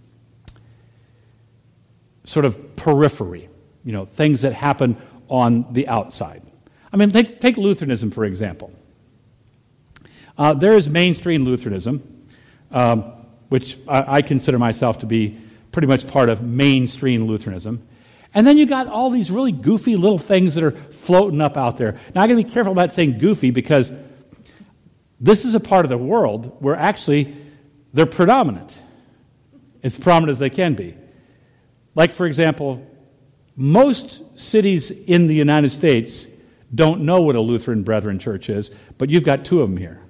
sort of periphery, things that happen on the outside. I mean, take Lutheranism, for example. There is mainstream Lutheranism, which I consider myself to be pretty much part of mainstream Lutheranism. And then you got all these really goofy little things that are floating up out there. Now, I got to be careful about saying goofy, because this is a part of the world where actually they're predominant. As prominent as they can be. Like, for example, Most cities in the United States don't know what a Lutheran Brethren church is, but you've got 2 of them here.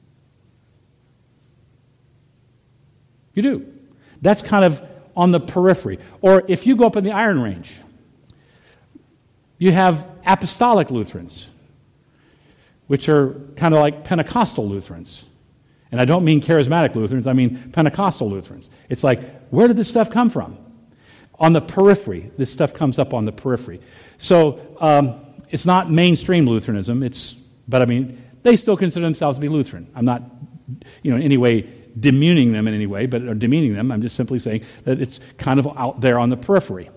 You do. That's kind of on the periphery. Or if you go up in the Iron Range, you have Apostolic Lutherans, which are kind of like Pentecostal Lutherans. And I don't mean charismatic Lutherans, I mean Pentecostal Lutherans. It's like, where did this stuff come from? On the periphery. This stuff comes up on the periphery. So it's not mainstream Lutheranism, but I mean, they still consider themselves to be Lutheran. I'm not, in any way demeaning them in any way, or demeaning them. I'm just simply saying that it's kind of out there on the periphery.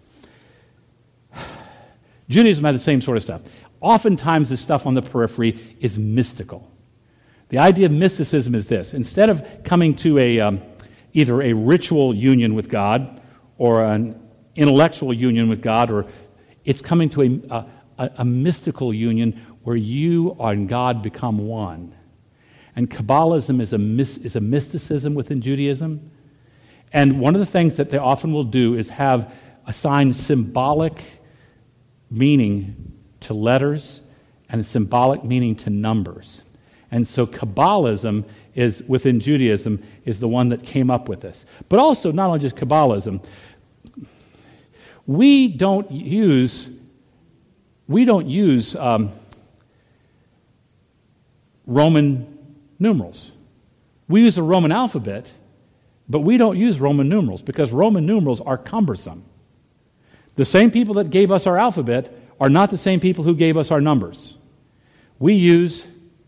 Judaism had the same sort of stuff. Oftentimes, this stuff on the periphery is mystical. The idea of mysticism is this. Instead of coming to either a ritual union with God or an intellectual union with God, or it's coming to a mystical union where you and God become one. And Kabbalism is a mysticism within Judaism. And one of the things that they often will do is assign symbolic meaning to letters and a symbolic meaning to numbers. And so Kabbalism is, within Judaism, is the one that came up with this. But also, not only just Kabbalism, we don't use Roman numerals. We use a Roman alphabet, but we don't use Roman numerals because Roman numerals are cumbersome. The same people that gave us our alphabet are not the same people who gave us our numbers. We use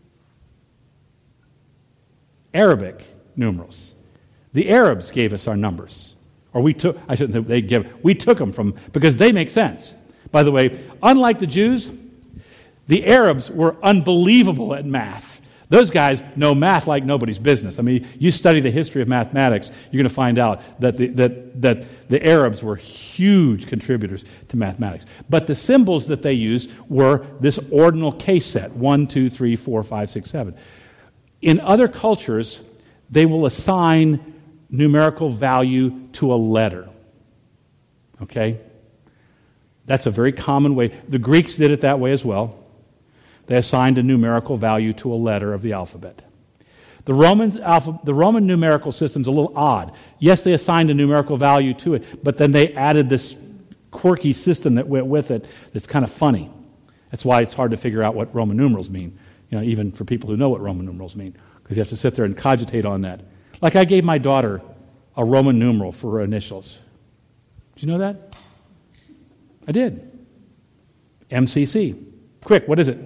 Arabic numerals. The Arabs gave us our numbers. Or we took them from, because they make sense. By the way, unlike the Jews, the Arabs were unbelievable at math. Those guys know math like nobody's business. I mean, you study the history of mathematics, you're going to find out that the Arabs were huge contributors to mathematics. But the symbols that they used were this ordinal case set, 1, 2, 3, 4, 5, 6, 7. In other cultures, they will assign numerical value to a letter. Okay? That's a very common way. The Greeks did it that way as well. They assigned a numerical value to a letter of the alphabet. The Roman numerical system's a little odd. Yes, they assigned a numerical value to it, but then they added this quirky system that went with it that's kind of funny. That's why it's hard to figure out what Roman numerals mean, even for people who know what Roman numerals mean, because you have to sit there and cogitate on that. Like I gave my daughter a Roman numeral for her initials. Did you know that? I did. MCC. Quick, what is it?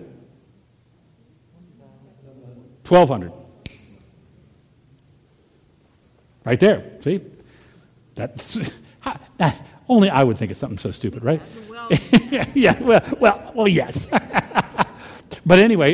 1,200. Right there. See? That's only I would think it's something so stupid, right? Yeah. Well, yes. But anyway,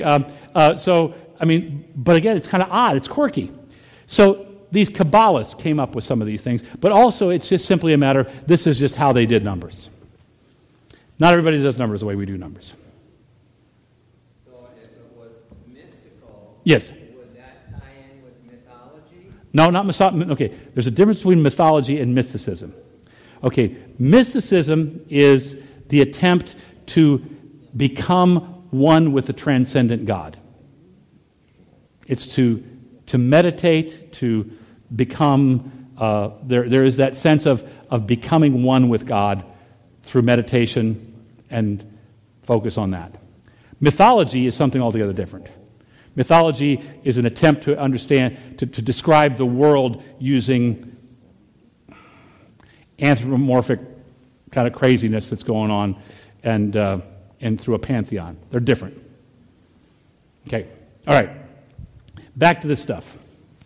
but again, it's kind of odd. It's quirky. So these Kabbalists came up with some of these things, but also it's just simply a matter of this is just how they did numbers. Not everybody does numbers the way we do numbers. So if it was mystical, yes. Would that tie in with mythology? No, not mythology. Okay, there's a difference between mythology and mysticism. Okay, mysticism is the attempt to become one with the transcendent God. It's to meditate, to become, there is that sense of becoming one with God through meditation and focus on that. Mythology is something altogether different. Mythology is an attempt to understand, to describe the world using anthropomorphic kind of craziness that's going on and through a pantheon. They're different. Okay, all right. Back to this stuff.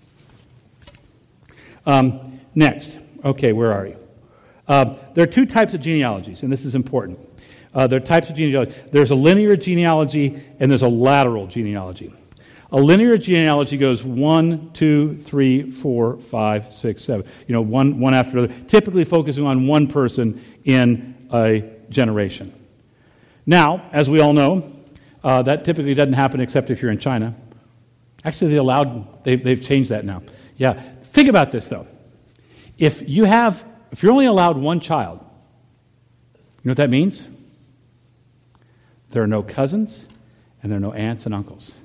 Next. Okay, where are you? There are 2 types of genealogies, and this is important. There are types of genealogy. There's a linear genealogy and there's a lateral genealogy. A linear genealogy goes 1, 2, 3, 4, 5, 6, 7. One after another, typically focusing on one person in a generation. Now, as we all know, that typically doesn't happen except if you're in China. Actually, they've changed that now. Yeah. Think about this, though. If you're only allowed one child, know what that means? There are no cousins, and there are no aunts and uncles.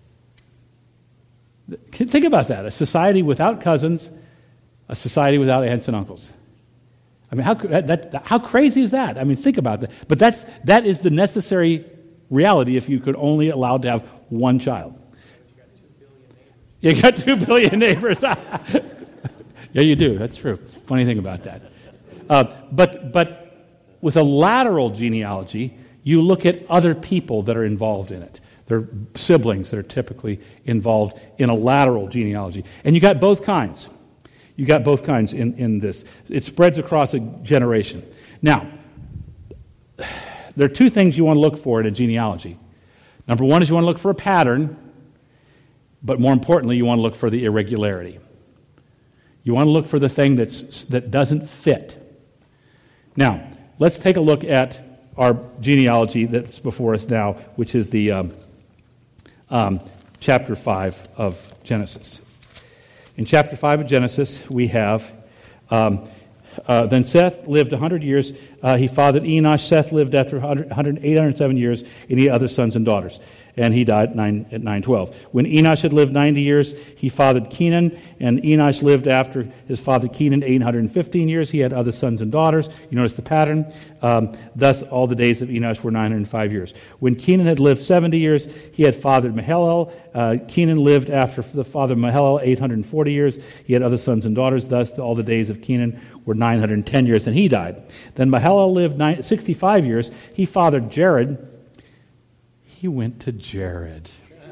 Think about that. A society without cousins, a society without aunts and uncles. I mean, how crazy is that? I mean, think about that. But that is the necessary reality if you could only allowed to have one child. You got 2 billion neighbors. Yeah, you do. That's true. Funny thing about that. But with a lateral genealogy, you look at other people that are involved in it. They're siblings that are typically involved in a lateral genealogy. And you got both kinds. You got both kinds in this. It spreads across a generation. Now, there are 2 things you want to look for in a genealogy. Number 1 is you want to look for a pattern, but more importantly, you want to look for the irregularity. You want to look for the thing that doesn't fit. Now, let's take a look at our genealogy that's before us now, which is the chapter 5 of Genesis. In chapter 5 of Genesis, we have, then Seth lived 100 years. He fathered Enosh. Seth lived after 807 years, and he had other sons and daughters. And he died at 912. When Enosh had lived 90 years, he fathered Kenan, and Enosh lived after his father Kenan 815 years. He had other sons and daughters. You notice the pattern. Thus, all the days of Enosh were 905 years. When Kenan had lived 70 years, he had fathered Mahalalel. Kenan lived after the father Mahalalel 840 years. He had other sons and daughters. Thus, all the days of Kenan were 910 years, and he died. Then Mahalalel lived 65 years. He fathered Jared. He went to Jared.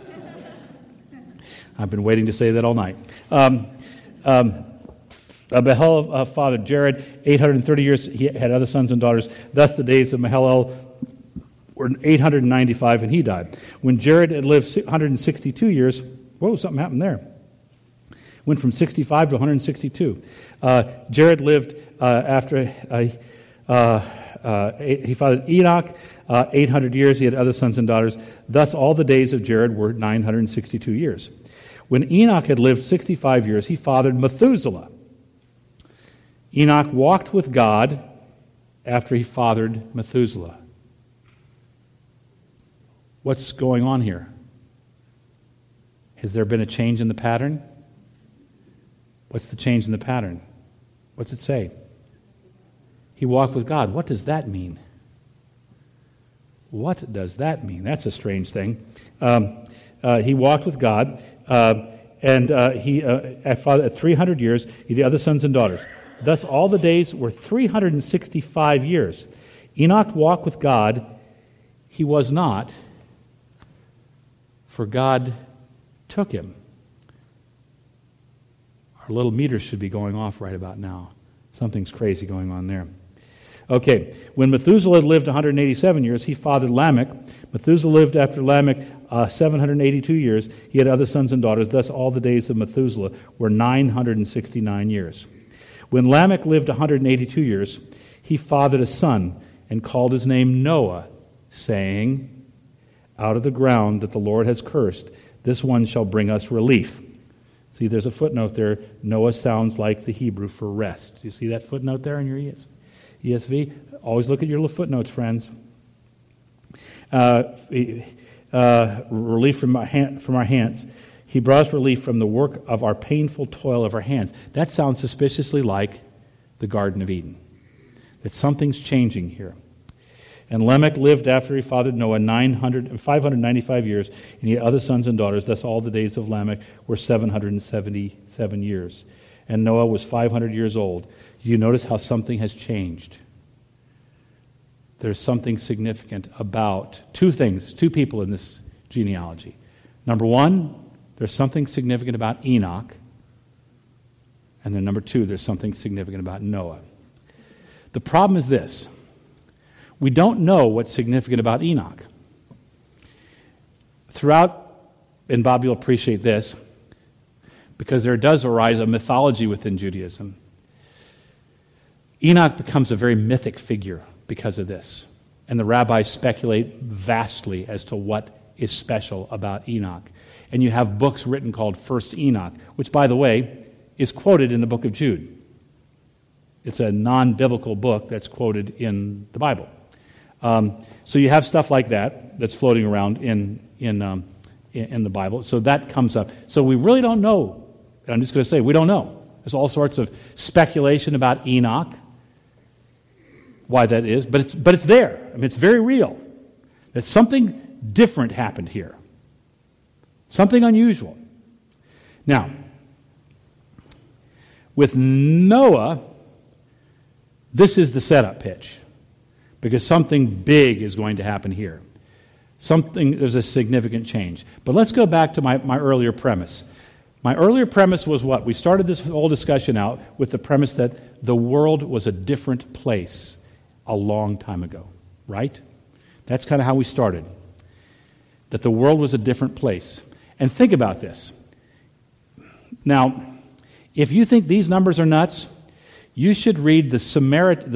I've been waiting to say that all night. Mahalalel fathered Jared, 830 years. He had other sons and daughters. Thus the days of Mahalalel were 895, and he died. When Jared had lived 162 years, whoa, something happened there. Went from 65 to 162. Jared lived after he fathered Enoch, 800 years. He had other sons and daughters. Thus all the days of Jared were 962 years. When Enoch had lived 65 years, he fathered Methuselah. Enoch walked with God after he fathered Methuselah. What's going on here? Has there been a change in the pattern? What's the change in the pattern? What's it say? He walked with God. What does that mean? What does that mean? That's a strange thing. He walked with God, and at 300 years, he had other sons and daughters. Thus all the days were 365 years. Enoch walked with God. He was not, for God took him. Our little meters should be going off right about now. Something's crazy going on there. Okay, when Methuselah lived 187 years, he fathered Lamech. Methuselah lived after Lamech 782 years. He had other sons and daughters. Thus all the days of Methuselah were 969 years. When Lamech lived 182 years, he fathered a son and called his name Noah, saying, "Out of the ground that the Lord has cursed, this one shall bring us relief." See, there's a footnote there. Noah sounds like the Hebrew for rest. Do you see that footnote there in your ESV? Always look at your little footnotes, friends. Relief from our hands. He brought us relief from the work of our painful toil of our hands. That sounds suspiciously like the Garden of Eden. That something's changing here. And Lamech lived after he fathered Noah 595 years, and he had other sons and daughters. Thus all the days of Lamech were 777 years. And Noah was 500 years old. You notice how something has changed. There's something significant about two people in this genealogy. Number one, there's something significant about Enoch. And then number two, there's something significant about Noah. The problem is this. We don't know what's significant about Enoch. Throughout, and Bob, you'll appreciate this, because there does arise a mythology within Judaism. Enoch becomes a very mythic figure because of this. And the rabbis speculate vastly as to what is special about Enoch. And you have books written called First Enoch, which, by the way, is quoted in the book of Jude. It's a non-biblical book that's quoted in the Bible. So you have stuff like that that's floating around in the Bible. So that comes up. So we really don't know. And I'm just going to say we don't know. There's all sorts of speculation about Enoch, why that is, but it's there. I mean, it's very real. That something different happened here. Something unusual. Now, with Noah, this is the setup pitch, because something big is going to happen here. There's a significant change. But let's go back to my earlier premise. My earlier premise was what? We started this whole discussion out with the premise that the world was a different place a long time ago, right? That's kind of how we started. That the world was a different place. And think about this. Now, if you think these numbers are nuts, you should read the Sumerian.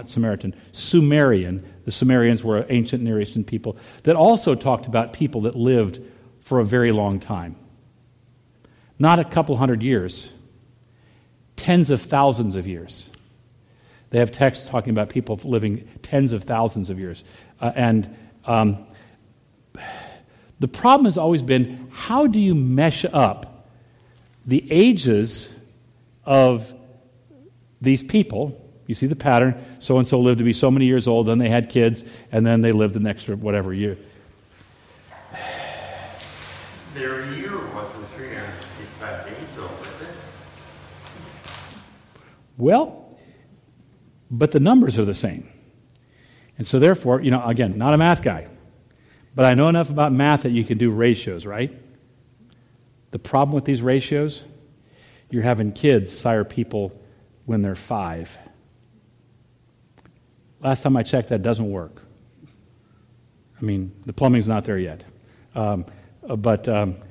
The Sumerians were ancient Near Eastern people that also talked about people that lived for a very long time. Not a couple hundred years, tens of thousands of years. They have texts talking about people living tens of thousands of years. The problem has always been, how do you mesh up the ages of these people? You see the pattern. So-and-so lived to be so many years old, then they had kids, and then they lived an extra whatever year. Their year wasn't 365 days old, was it? Well, but the numbers are the same. And so therefore, again, not a math guy, but I know enough about math that you can do ratios, right? The problem with these ratios, you're having kids sire people when they're 5. Last time I checked, that doesn't work. I mean, the plumbing's not there yet. But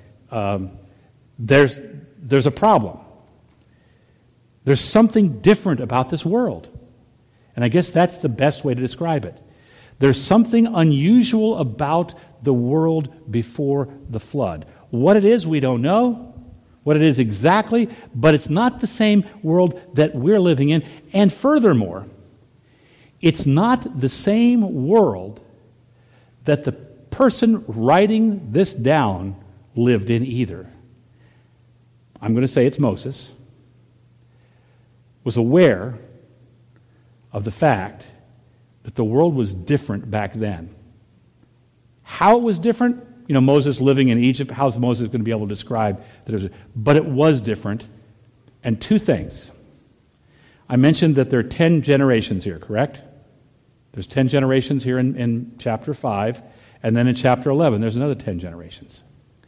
there's a problem. There's something different about this world. And I guess that's the best way to describe it. There's something unusual about the world before the flood. What it is, we don't know. What it is exactly, but it's not the same world that we're living in. And furthermore, it's not the same world that the person writing this down lived in either. I'm going to say it's Moses, was aware of the fact that the world was different back then. How it was different, Moses living in Egypt, how's Moses going to be able to describe that it was? But it was different. And 2 things. I mentioned that there are 10 generations here, correct? There's 10 generations here in chapter 5, and then in chapter 11, there's another 10 generations.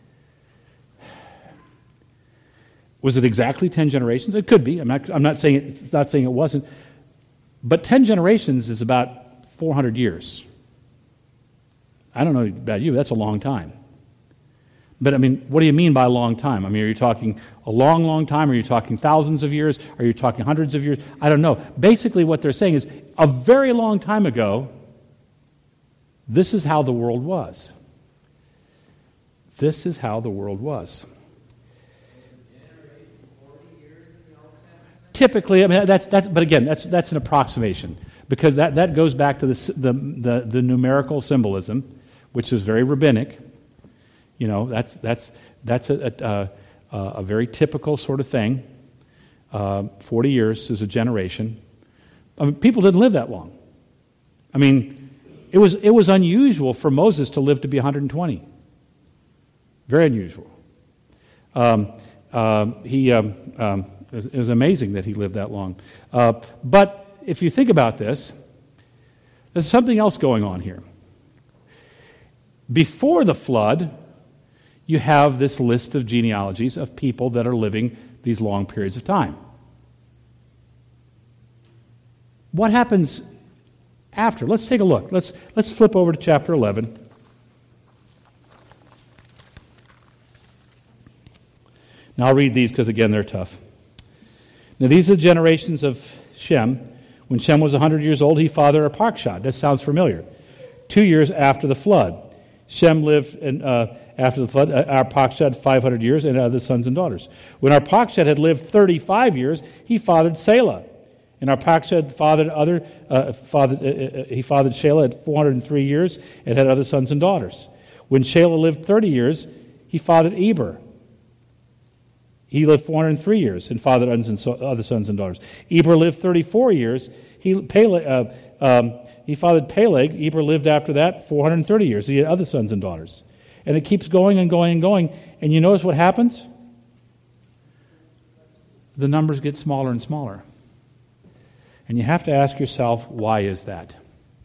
Was it exactly 10 generations? It could be. I'm not saying it wasn't. But 10 generations is about 400 years. I don't know about you, that's a long time. But what do you mean by a long time? Are you talking a long, long time? Are you talking thousands of years? Are you talking hundreds of years? I don't know. Basically what they're saying is, a very long time ago, this is how the world was. This is how the world was. Typically, but again, that's an approximation, because that goes back to the numerical symbolism, which is very rabbinic. That's a very typical sort of thing. 40 years is a generation. People didn't live that long. It was unusual for Moses to live to be 120. Very unusual. It was amazing that he lived that long. But if you think about this, there's something else going on here. Before the flood, you have this list of genealogies of people that are living these long periods of time. What happens after? Let's take a look. Let's flip over to chapter 11. Now I'll read these because, again, they're tough. Now these are the generations of Shem. When Shem was 100 years old, he fathered Arpachshad. That sounds familiar. 2 years after the flood. Shem lived after the flood, Arpachshad 500 years, and other sons and daughters. When Arpachshad had lived 35 years, he fathered Selah. And Arpachshad he fathered Shelah at 403 years and had other sons and daughters. When Shelah lived 30 years, he fathered Eber. He lived 403 years and fathered other sons and daughters. Eber lived 34 years. He fathered Peleg. Eber lived after that 430 years. He had other sons and daughters. And it keeps going and going and going. And you notice what happens? The numbers get smaller and smaller. And you have to ask yourself, why is that?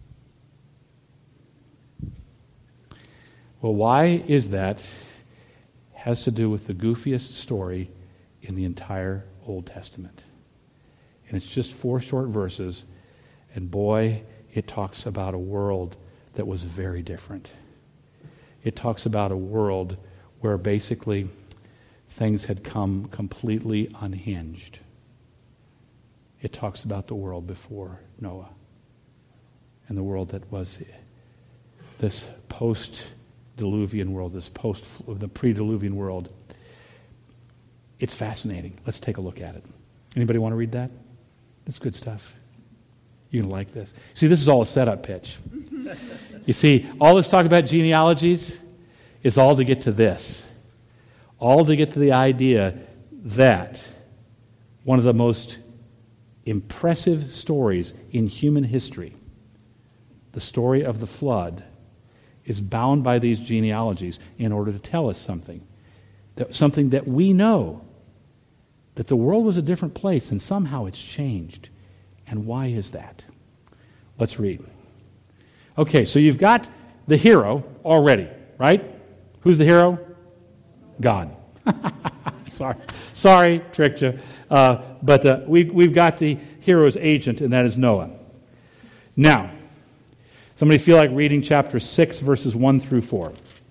Well, why is that? Has to do with the goofiest story in the entire Old Testament. And it's just 4 short verses, and boy, it talks about a world that was very different. It talks about a world where basically things had come completely unhinged. It talks about the world before Noah and the world that was this post-Diluvian world, the pre-Diluvian world. It's fascinating. Let's take a look at it. Anybody want to read that? It's good stuff. You're going to like this. See, this is all a setup pitch. You see, all this talk about genealogies is all to get to this. All to get to the idea that one of the most impressive stories in human history, the story of the flood, is bound by these genealogies in order to tell us something that we know, that the world was a different place and somehow it's changed. And why is that? Let's read. Okay, so you've got the hero already, right? Who's the hero? God. Sorry, tricked you. But we've got the hero's agent, and that is Noah. Now, somebody feel like reading chapter 6, verses 1 through 4.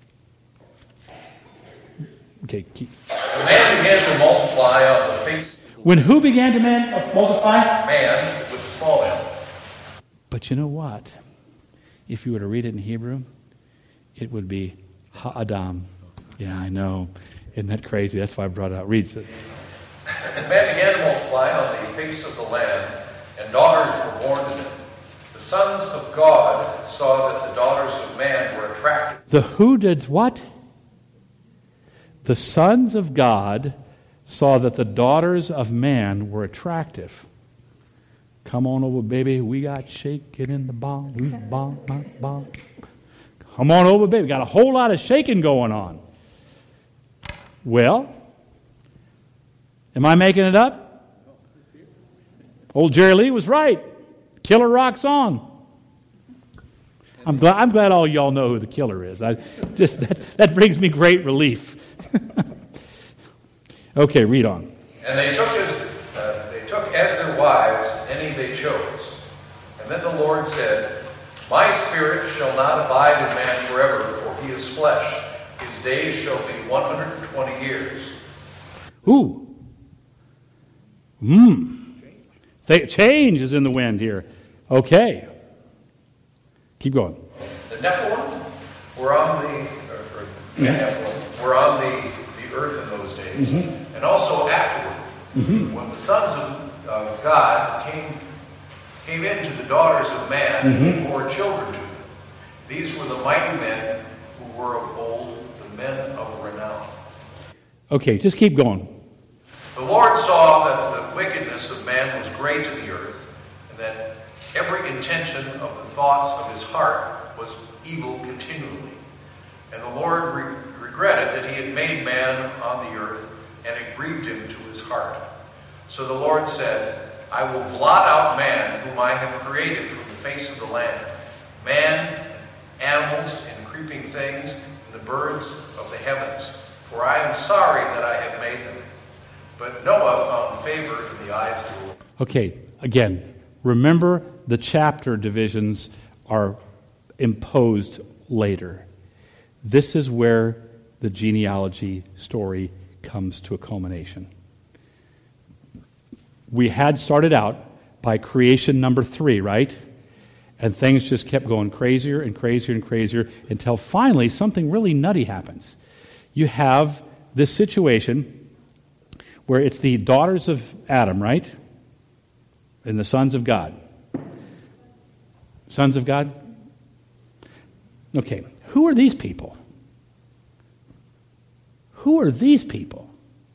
Okay, keep. The man began to multiply on the face. When who began to multiply? Man with the small m. But you know what? If you were to read it in Hebrew, it would be Ha-Adam. Yeah, I know. Isn't that crazy? That's why I brought it out. Read it. The man began to multiply on the face of the land, and daughters were born to them. The sons of God saw that the daughters of man were attractive. The who did what? The sons of God saw that the daughters of man were attractive. Come on over, baby. We got shaking in the bomb. Bomb. Come on over, baby. Got a whole lot of shaking going on. Well, am I making it up? Old Jerry Lee was right. Killer rocks on. I'm glad all y'all know who the killer is. That brings me great relief. Okay, read on. And they took as their wives any they chose. And then the Lord said, My spirit shall not abide in man forever, for he is flesh. His days shall be 120 years. Ooh. Change is in the wind here. Okay. Keep going. The Nephilim were on the earth in those days, and also afterward, when the sons of God came into the daughters of man and bore children to them. These were the mighty men who were of old, the men of renown. Okay, just keep going. The Lord saw that the wickedness of man was great in the earth, and that every intention of the thoughts of his heart was evil continually. And the Lord regretted that he had made man on the earth, and it grieved him to his heart. So the Lord said, I will blot out man, whom I have created from the face of the land, man, animals, and creeping things, and the birds of the heavens. For I am sorry that I have made them. But Noah found favor in the eyes of the Lord. Okay, again, remember the chapter divisions are imposed later. This is where the genealogy story comes to a culmination. We had started out by creation number 3, right? And things just kept going crazier and crazier and crazier until finally something really nutty happens. You have this situation where it's the daughters of Adam, right? and the sons of God. Sons of God? Okay, who are these people? Who are these people?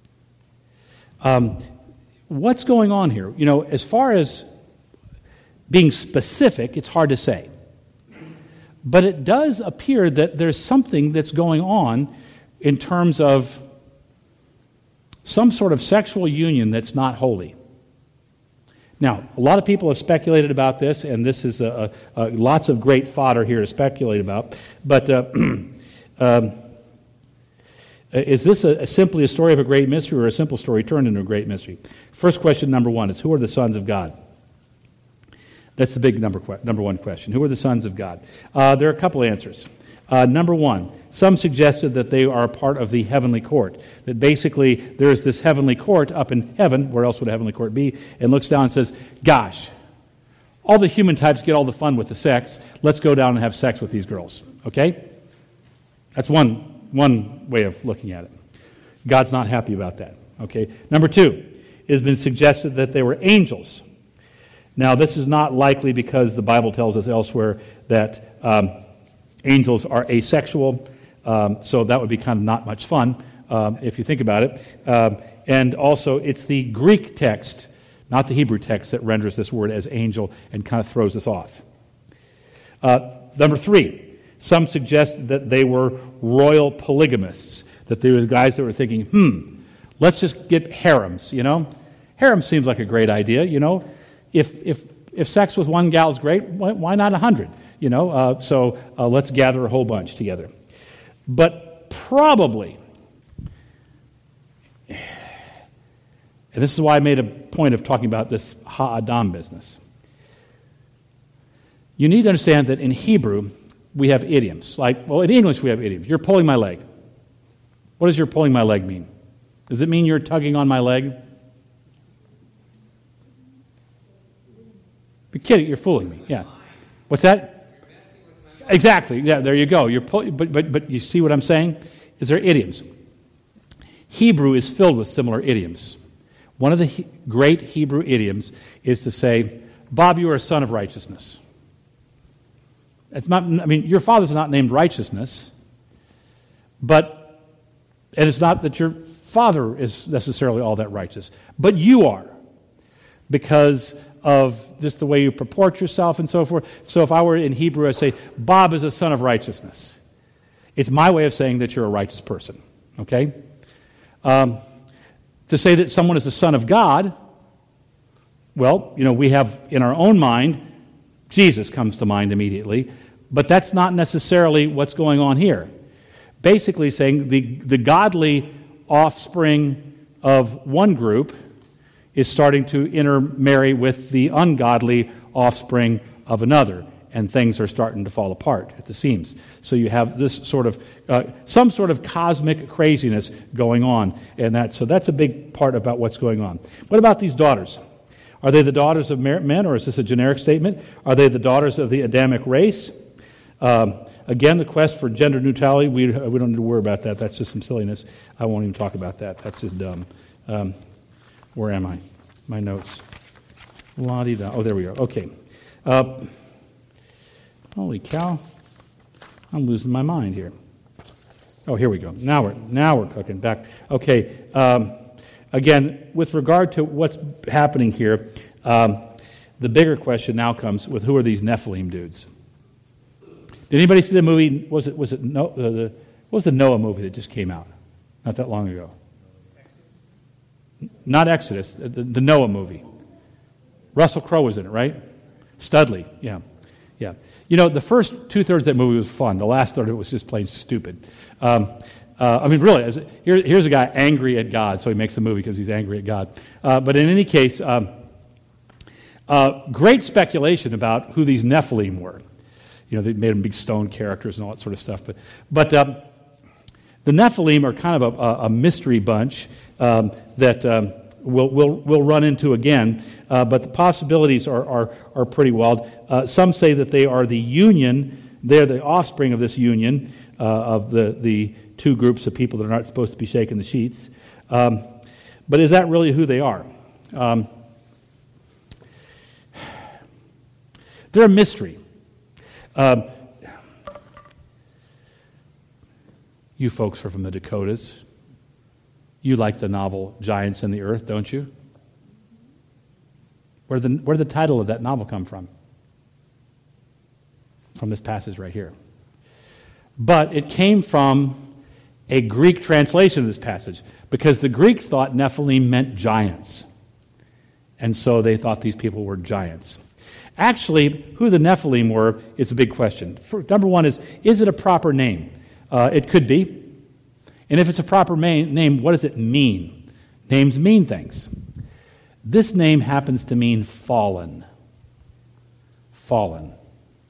What's going on here? You know, as far as being specific, it's hard to say. But it does appear that there's something that's going on in terms of some sort of sexual union that's not holy. Now, a lot of people have speculated about this, and this is lots of great fodder here to speculate about. But is this simply a story of a great mystery, or a simple story turned into a great mystery? First question, number one, is who are the sons of God? That's the big number one question. Who are the sons of God? There are a couple answers. Number one, some suggested that they are a part of the heavenly court. That basically there is this heavenly court up in heaven, where else would a heavenly court be, and looks down and says, gosh, all the human types get all the fun with the sex. Let's go down and have sex with these girls. Okay? That's one way of looking at it. God's not happy about that. Okay? Number two, it has been suggested that they were angels. Now, this is not likely because the Bible tells us elsewhere that angels are asexual, so that would be kind of not much fun if you think about it. And also, it's the Greek text, not the Hebrew text, that renders this word as angel and kind of throws us off. Number three, some suggest that they were royal polygamists, that there was guys that were thinking, let's just get harems, you know? Harem seems like a great idea, you know? If sex with one gal is great, why not 100? You know, so let's gather a whole bunch together. But probably, and this is why I made a point of talking about this Ha-Adam business. You need to understand that in Hebrew, we have idioms. In English, we have idioms. You're pulling my leg. What does your pulling my leg mean? Does it mean you're tugging on my leg? You're kidding. You're fooling me. Yeah. What's that? Exactly. Yeah. There you go. You're but you see what I'm saying? Is there idioms? Hebrew is filled with similar idioms. One of the great Hebrew idioms is to say, "Bob, you are a son of righteousness." It's not. I mean, your father's not named Righteousness, and it's not that your father is necessarily all that righteous, but you are, because of just the way you purport yourself and so forth. So if I were in Hebrew, I'd say, Bob is a son of righteousness. It's my way of saying that you're a righteous person, okay? To say that someone is a son of God, well, you know, we have in our own mind, Jesus comes to mind immediately, but that's not necessarily what's going on here. Basically saying the godly offspring of one group is starting to intermarry with the ungodly offspring of another, and things are starting to fall apart at the seams. So you have this sort of, some sort of cosmic craziness going on, and so that's a big part about what's going on. What about these daughters? Are they the daughters of men, or is this a generic statement? Are they the daughters of the Adamic race? Again, the quest for gender neutrality, we don't need to worry about that. That's just some silliness. I won't even talk about that. That's just dumb. Where am I? My notes. La-di-da. Oh, there we are. Okay. Holy cow. I'm losing my mind here. Oh, here we go. Now we're cooking back. Okay. Again, with regard to what's happening here, the bigger question now comes with who are these Nephilim dudes? Did anybody see the movie? What was the Noah movie that just came out not that long ago? Not Exodus, the Noah movie. Russell Crowe was in it, right? Studley, yeah. You know, the first two-thirds of that movie was fun. The last third of it was just plain stupid. I mean, really, here's a guy angry at God, so he makes the movie because he's angry at God. But in any case, great speculation about who these Nephilim were. You know, they made them big stone characters and all that sort of stuff. But the Nephilim are kind of a mystery bunch that we'll run into again. But the possibilities are pretty wild. Some say that they are the union. They're the offspring of this union of the two groups of people that are not supposed to be shaking the sheets. But is that really who they are? They're a mystery. You folks are from the Dakotas. You like the novel Giants in the Earth, don't you? Where did the title of that novel come from? From this passage right here. But it came from a Greek translation of this passage, because the Greeks thought Nephilim meant giants. And so they thought these people were giants. Actually, who the Nephilim were is a big question. Number one is it a proper name? It could be. And if it's a proper name, what does it mean? Names mean things. This name happens to mean fallen. Fallen.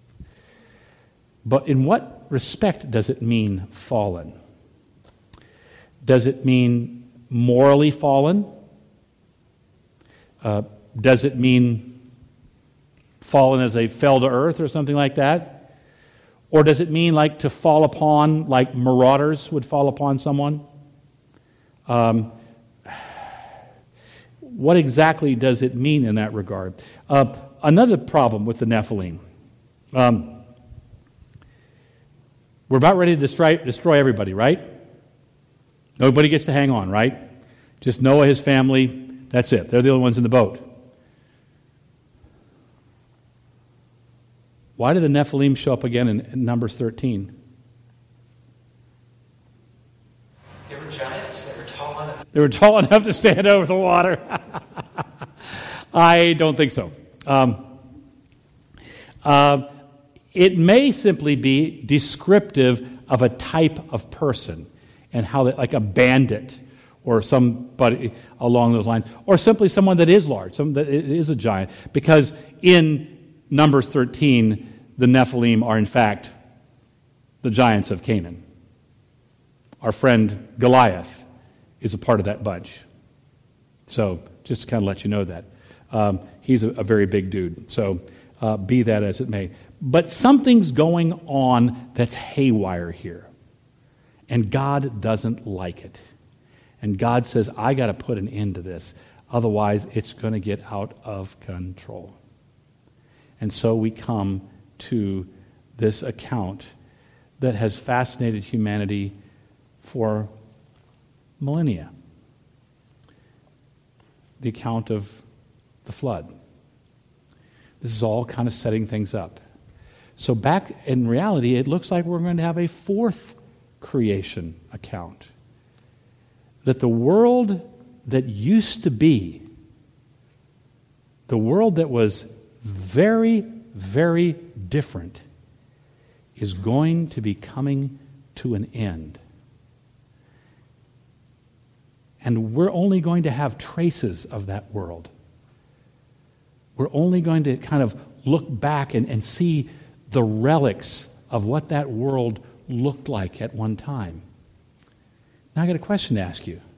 But in what respect does it mean fallen? Does it mean morally fallen? Does it mean fallen as they fell to earth or something like that? Or does it mean like to fall upon, like marauders would fall upon someone? What exactly does it mean in that regard? Another problem with the Nephilim. We're about ready to destroy everybody, right? Nobody gets to hang on, right? Just Noah, his family, that's it. They're the only ones in the boat. Why did the Nephilim show up again in Numbers 13? They were giants. They were tall enough. They were tall enough to stand over the water. I don't think so. It may simply be descriptive of a type of person and how, like a bandit or somebody along those lines, or simply someone that is large, someone that is a giant. Because in Numbers 13, the Nephilim are in fact the giants of Canaan. Our friend Goliath is a part of that bunch. So just to kind of let you know that. He's a very big dude. So be that as it may. But something's going on that's haywire here. And God doesn't like it. And God says, I got to put an end to this. Otherwise, it's going to get out of control. And so we come to this account that has fascinated humanity for millennia. The account of the flood. This is all kind of setting things up. So back in reality, it looks like we're going to have a fourth creation account. That the world that used to be, the world that was very, very different, is going to be coming to an end. And we're only going to have traces of that world. We're only going to kind of look back and see the relics of what that world looked like at one time. Now I got a question to ask you.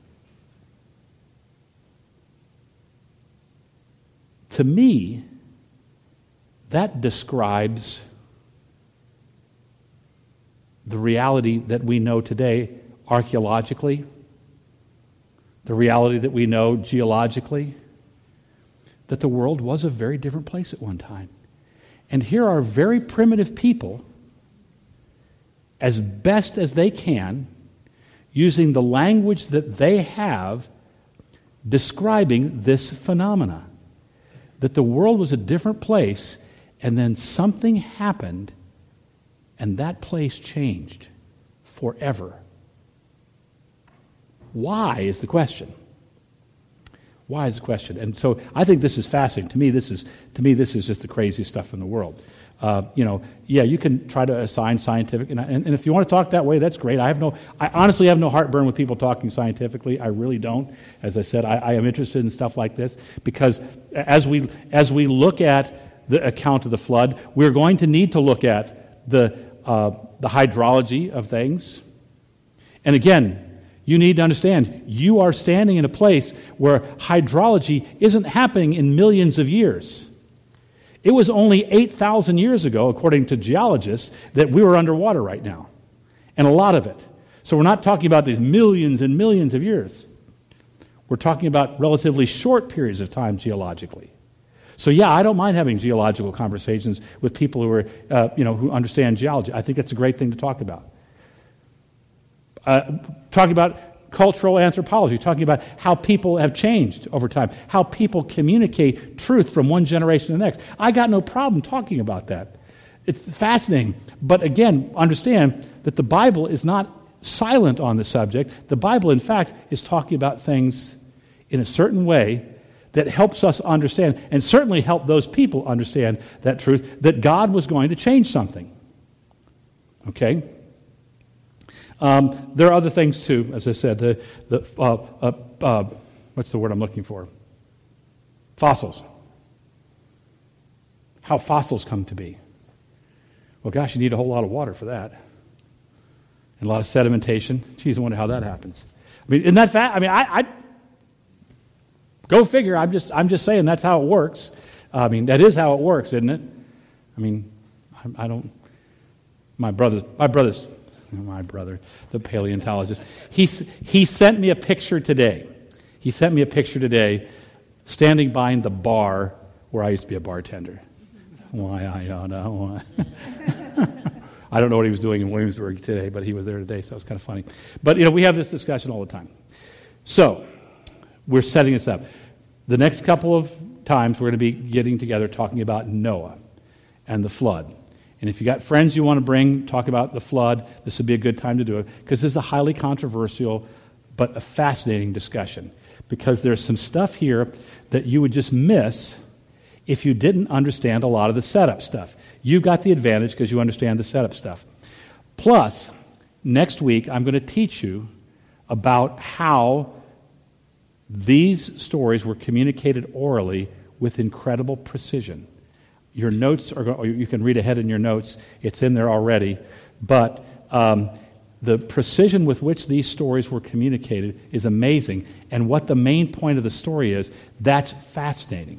To me, that describes the reality that we know today archaeologically, the reality that we know geologically, that the world was a very different place at one time. And here are very primitive people, as best as they can, using the language that they have, describing this phenomena. That the world was a different place, and then something happened, and that place changed forever. Why is the question? Why is the question? And so I think this is fascinating. To me, this is just the craziest stuff in the world. You can try to assign scientific, and if you want to talk that way, that's great. I honestly have no heartburn with people talking scientifically. I really don't. As I said, I am interested in stuff like this because as we look at the account of the flood, we're going to need to look at the hydrology of things. And again, you need to understand, you are standing in a place where hydrology isn't happening in millions of years. It was only 8,000 years ago, according to geologists, that we were underwater right now. And a lot of it. So we're not talking about these millions and millions of years. We're talking about relatively short periods of time geologically. So yeah, I don't mind having geological conversations with people who are, who understand geology. I think it's a great thing to talk about. Talking about cultural anthropology, talking about how people have changed over time, how people communicate truth from one generation to the next. I got no problem talking about that. It's fascinating. But again, understand that the Bible is not silent on the subject. The Bible, in fact, is talking about things in a certain way that helps us understand, and certainly help those people understand that truth, that God was going to change something. Okay? There are other things too, as I said, what's the word I'm looking for? Fossils. How fossils come to be. Well, gosh, you need a whole lot of water for that. And a lot of sedimentation. Geez, I wonder how that happens. I mean, isn't that fact? I mean, I go figure. I'm just saying that's how it works. I mean, that is how it works, isn't it? I mean, I don't. My brother, the paleontologist. He sent me a picture today. He sent me a picture today, standing behind the bar where I used to be a bartender. Why I don't know. I don't know what he was doing in Williamsburg today, but he was there today, so it's kind of funny. But we have this discussion all the time. So we're setting this up. The next couple of times we're going to be getting together talking about Noah and the flood. And if you got friends you want to bring, talk about the flood, this would be a good time to do it, because this is a highly controversial but a fascinating discussion. Because there's some stuff here that you would just miss if you didn't understand a lot of the setup stuff. You've got the advantage because you understand the setup stuff. Plus, next week I'm going to teach you about how these stories were communicated orally with incredible precision. Your notes or you can read ahead in your notes. It's in there already. But the precision with which these stories were communicated is amazing. And what the main point of the story is, that's fascinating.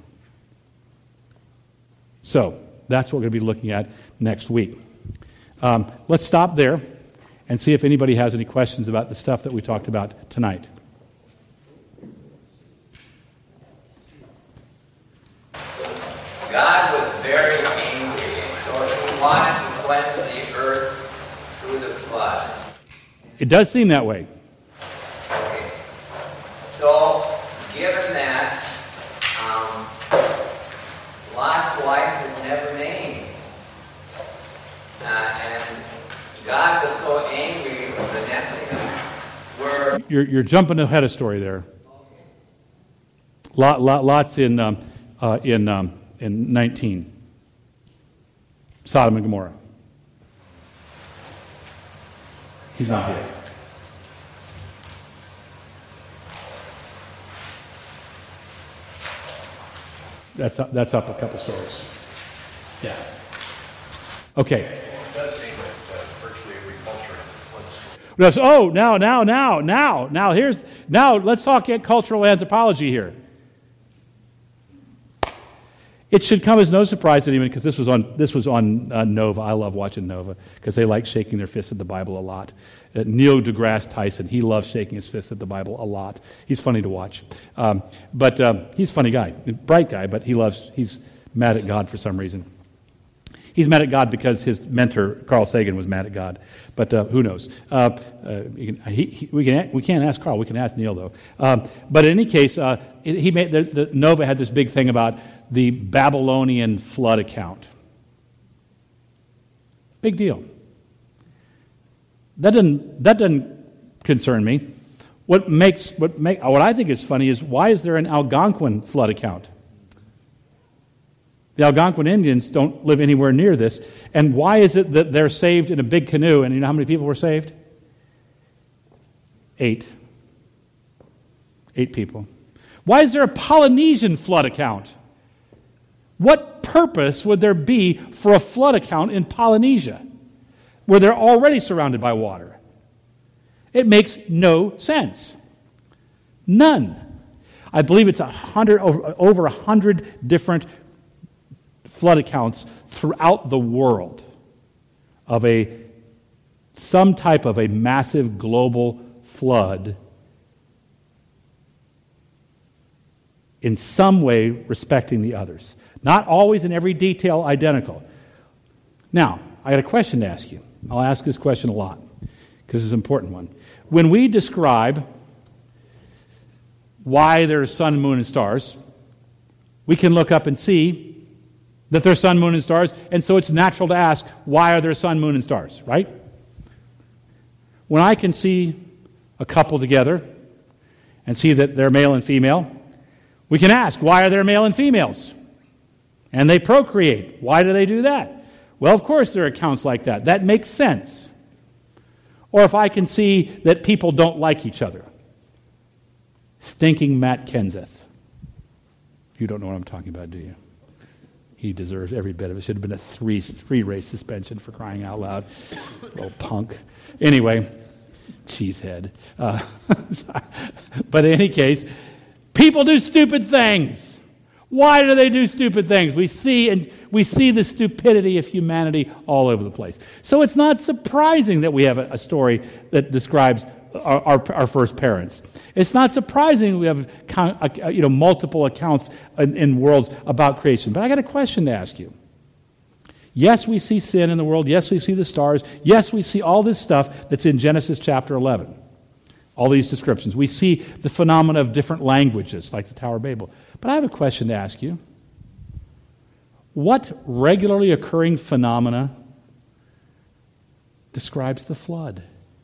So that's what we're going to be looking at next week. Let's stop there and see if anybody has any questions about the stuff that we talked about tonight. God was very angry, and so he wanted to cleanse the earth through the flood. It does seem that way. Okay. So, given that, Lot's wife was never named. And God was so angry with the Nephilim. You're jumping ahead of story there. Lot's in 19. Sodom and Gomorrah. He's not here. That's up a couple stories. Yeah. Okay. It does seem that virtually every culture has a flood story. Now let's talk cultural anthropology here. It should come as no surprise to anyone because this was on Nova. I love watching Nova because they like shaking their fists at the Bible a lot. Neil deGrasse Tyson, he loves shaking his fists at the Bible a lot. He's funny to watch, but he's a funny guy, bright guy. But he's mad at God for some reason. He's mad at God because his mentor Carl Sagan was mad at God. But who knows? We can't ask Carl. We can ask Neil though. But in any case, he made the Nova had this big thing about the Babylonian flood account. Big deal. That doesn't concern me. What I think is funny is, why is there an Algonquin flood account? The Algonquin Indians don't live anywhere near this. And why is it that they're saved in a big canoe? And you know how many people were saved? 8. 8 people. Why is there a Polynesian flood account? What purpose would there be for a flood account in Polynesia, where they're already surrounded by water? It makes no sense. None. I believe it's over 100 different flood accounts throughout the world of some type of a massive global flood in some way respecting the others. Not always in every detail identical. Now, I got a question to ask you. I'll ask this question a lot because it's an important one. When we describe why there's sun, moon, and stars, we can look up and see that there's sun, moon, and stars, and so it's natural to ask, why are there sun, moon, and stars, right? When I can see a couple together and see that they're male and female, we can ask, why are there male and females? And they procreate. Why do they do that? Well, of course there are accounts like that. That makes sense. Or if I can see that people don't like each other. Stinking Matt Kenseth. You don't know what I'm talking about, do you? He deserves every bit of it. Should have been a three-race suspension for crying out loud. Little punk. Anyway, cheesehead. But in any case, people do stupid things. Why do they do stupid things? We see the stupidity of humanity all over the place. So it's not surprising that we have a story that describes our first parents. It's not surprising we have multiple accounts in worlds about creation. But I got a question to ask you. Yes, we see sin in the world. Yes, we see the stars. Yes, we see all this stuff that's in Genesis chapter 11. All these descriptions. We see the phenomena of different languages, like the Tower of Babel. But I have a question to ask you. What regularly occurring phenomena describes the flood?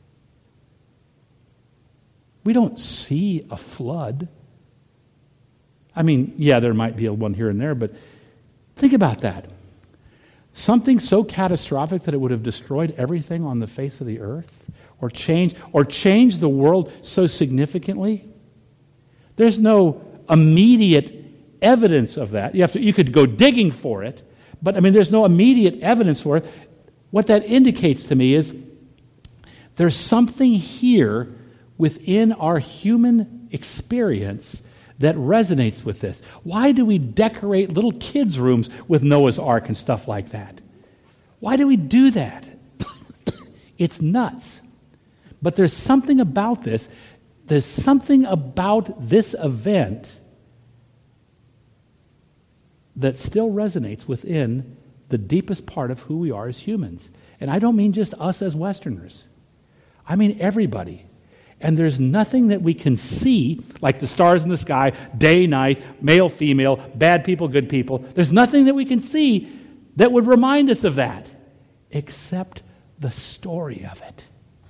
We don't see a flood. I mean, yeah, there might be one here and there, but think about that. Something so catastrophic that it would have destroyed everything on the face of the earth, or change the world so significantly. There's no immediate evidence of that. You could go digging for it, but I mean, there's no immediate evidence for it. What that indicates to me is there's something here within our human experience that resonates with this. Why do we decorate little kids' rooms with Noah's Ark and stuff like that? Why do we do that? It's nuts. But there's something about this. There's something about this event that still resonates within the deepest part of who we are as humans. And I don't mean just us as Westerners. I mean everybody. And there's nothing that we can see, like the stars in the sky, day, night, male, female, bad people, good people. There's nothing that we can see that would remind us of that, except the story of it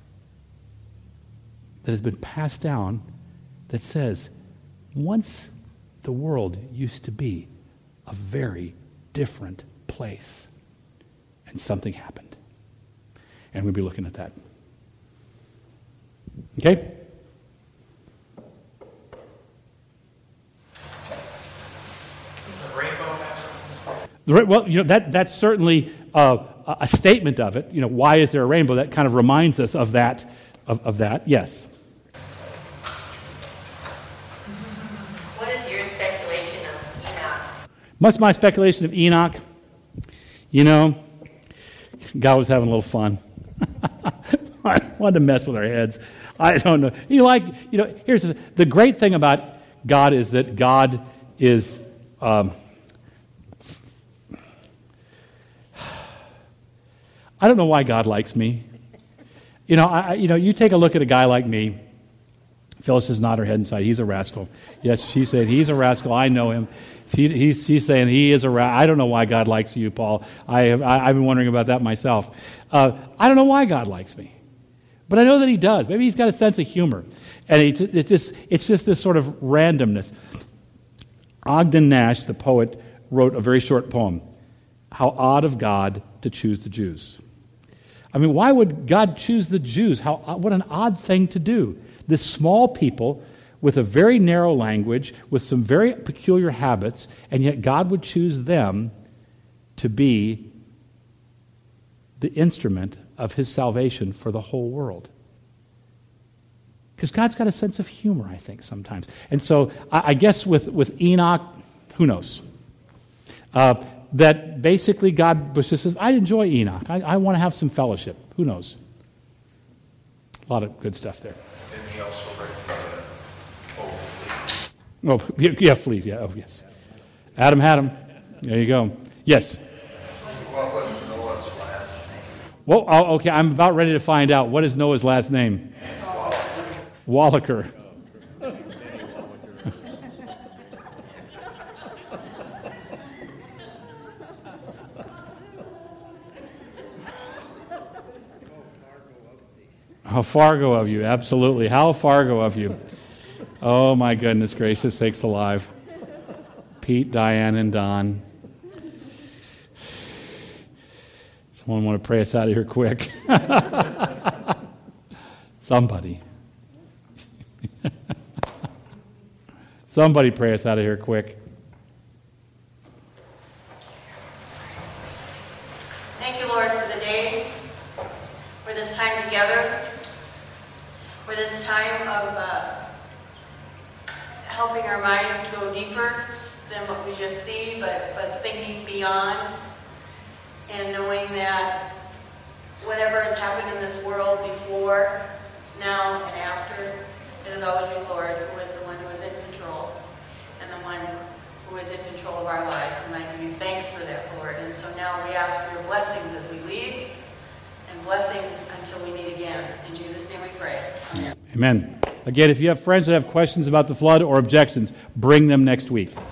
that has been passed down that says, once the world used to be a very different place, and something happened. And we'll be looking at that. Okay? The rainbow have something? Well, that's certainly a statement of it. Why is there a rainbow? That kind of reminds us of that. Of that, yes. What is your speculation of Enoch? What's my speculation of Enoch? God was having a little fun. I wanted to mess with our heads. I don't know. Here's the great thing about God is that God is. I don't know why God likes me. You take a look at a guy like me. Phyllis is nodding her head inside. He's a rascal. Yes, she said he's a rascal. I know him. She's saying he is a rascal. I don't know why God likes you, Paul. I've been wondering about that myself. I don't know why God likes me. But I know that he does. Maybe he's got a sense of humor. And it's just this sort of randomness. Ogden Nash, the poet, wrote a very short poem, How Odd of God to Choose the Jews. I mean, why would God choose the Jews? What an odd thing to do. This small people with a very narrow language, with some very peculiar habits, and yet God would choose them to be the instrument of his salvation for the whole world. Because God's got a sense of humor, I think, sometimes. And so I guess with Enoch, who knows? That basically God just says, I enjoy Enoch. I want to have some fellowship. Who knows? A lot of good stuff there. And he also read the Old Fleet. Oh, yeah, fleas. Yeah, oh, yes. Adam had them. There you go. Yes. What was Noah's last name? Well, okay, I'm about ready to find out. What is Noah's last name? Wallaker. How Fargo of you, absolutely. How Fargo of you. Oh, my goodness gracious sakes alive. Pete, Diane, and Don. Someone want to pray us out of here quick? Somebody. Somebody pray us out of here quick. Thank you, Lord, for the day, for this time together, for this time of helping our minds go deeper than what we just see, but thinking beyond and knowing that whatever has happened in this world before, now, and after, it is always you, Lord, who is the one who is in control and the one who is in control of our lives. And I give you thanks for that, Lord. And so now we ask for your blessings as we leave and blessings until we meet again. In Jesus' name we pray. Amen. Amen. Again, if you have friends that have questions about the flood or objections, bring them next week.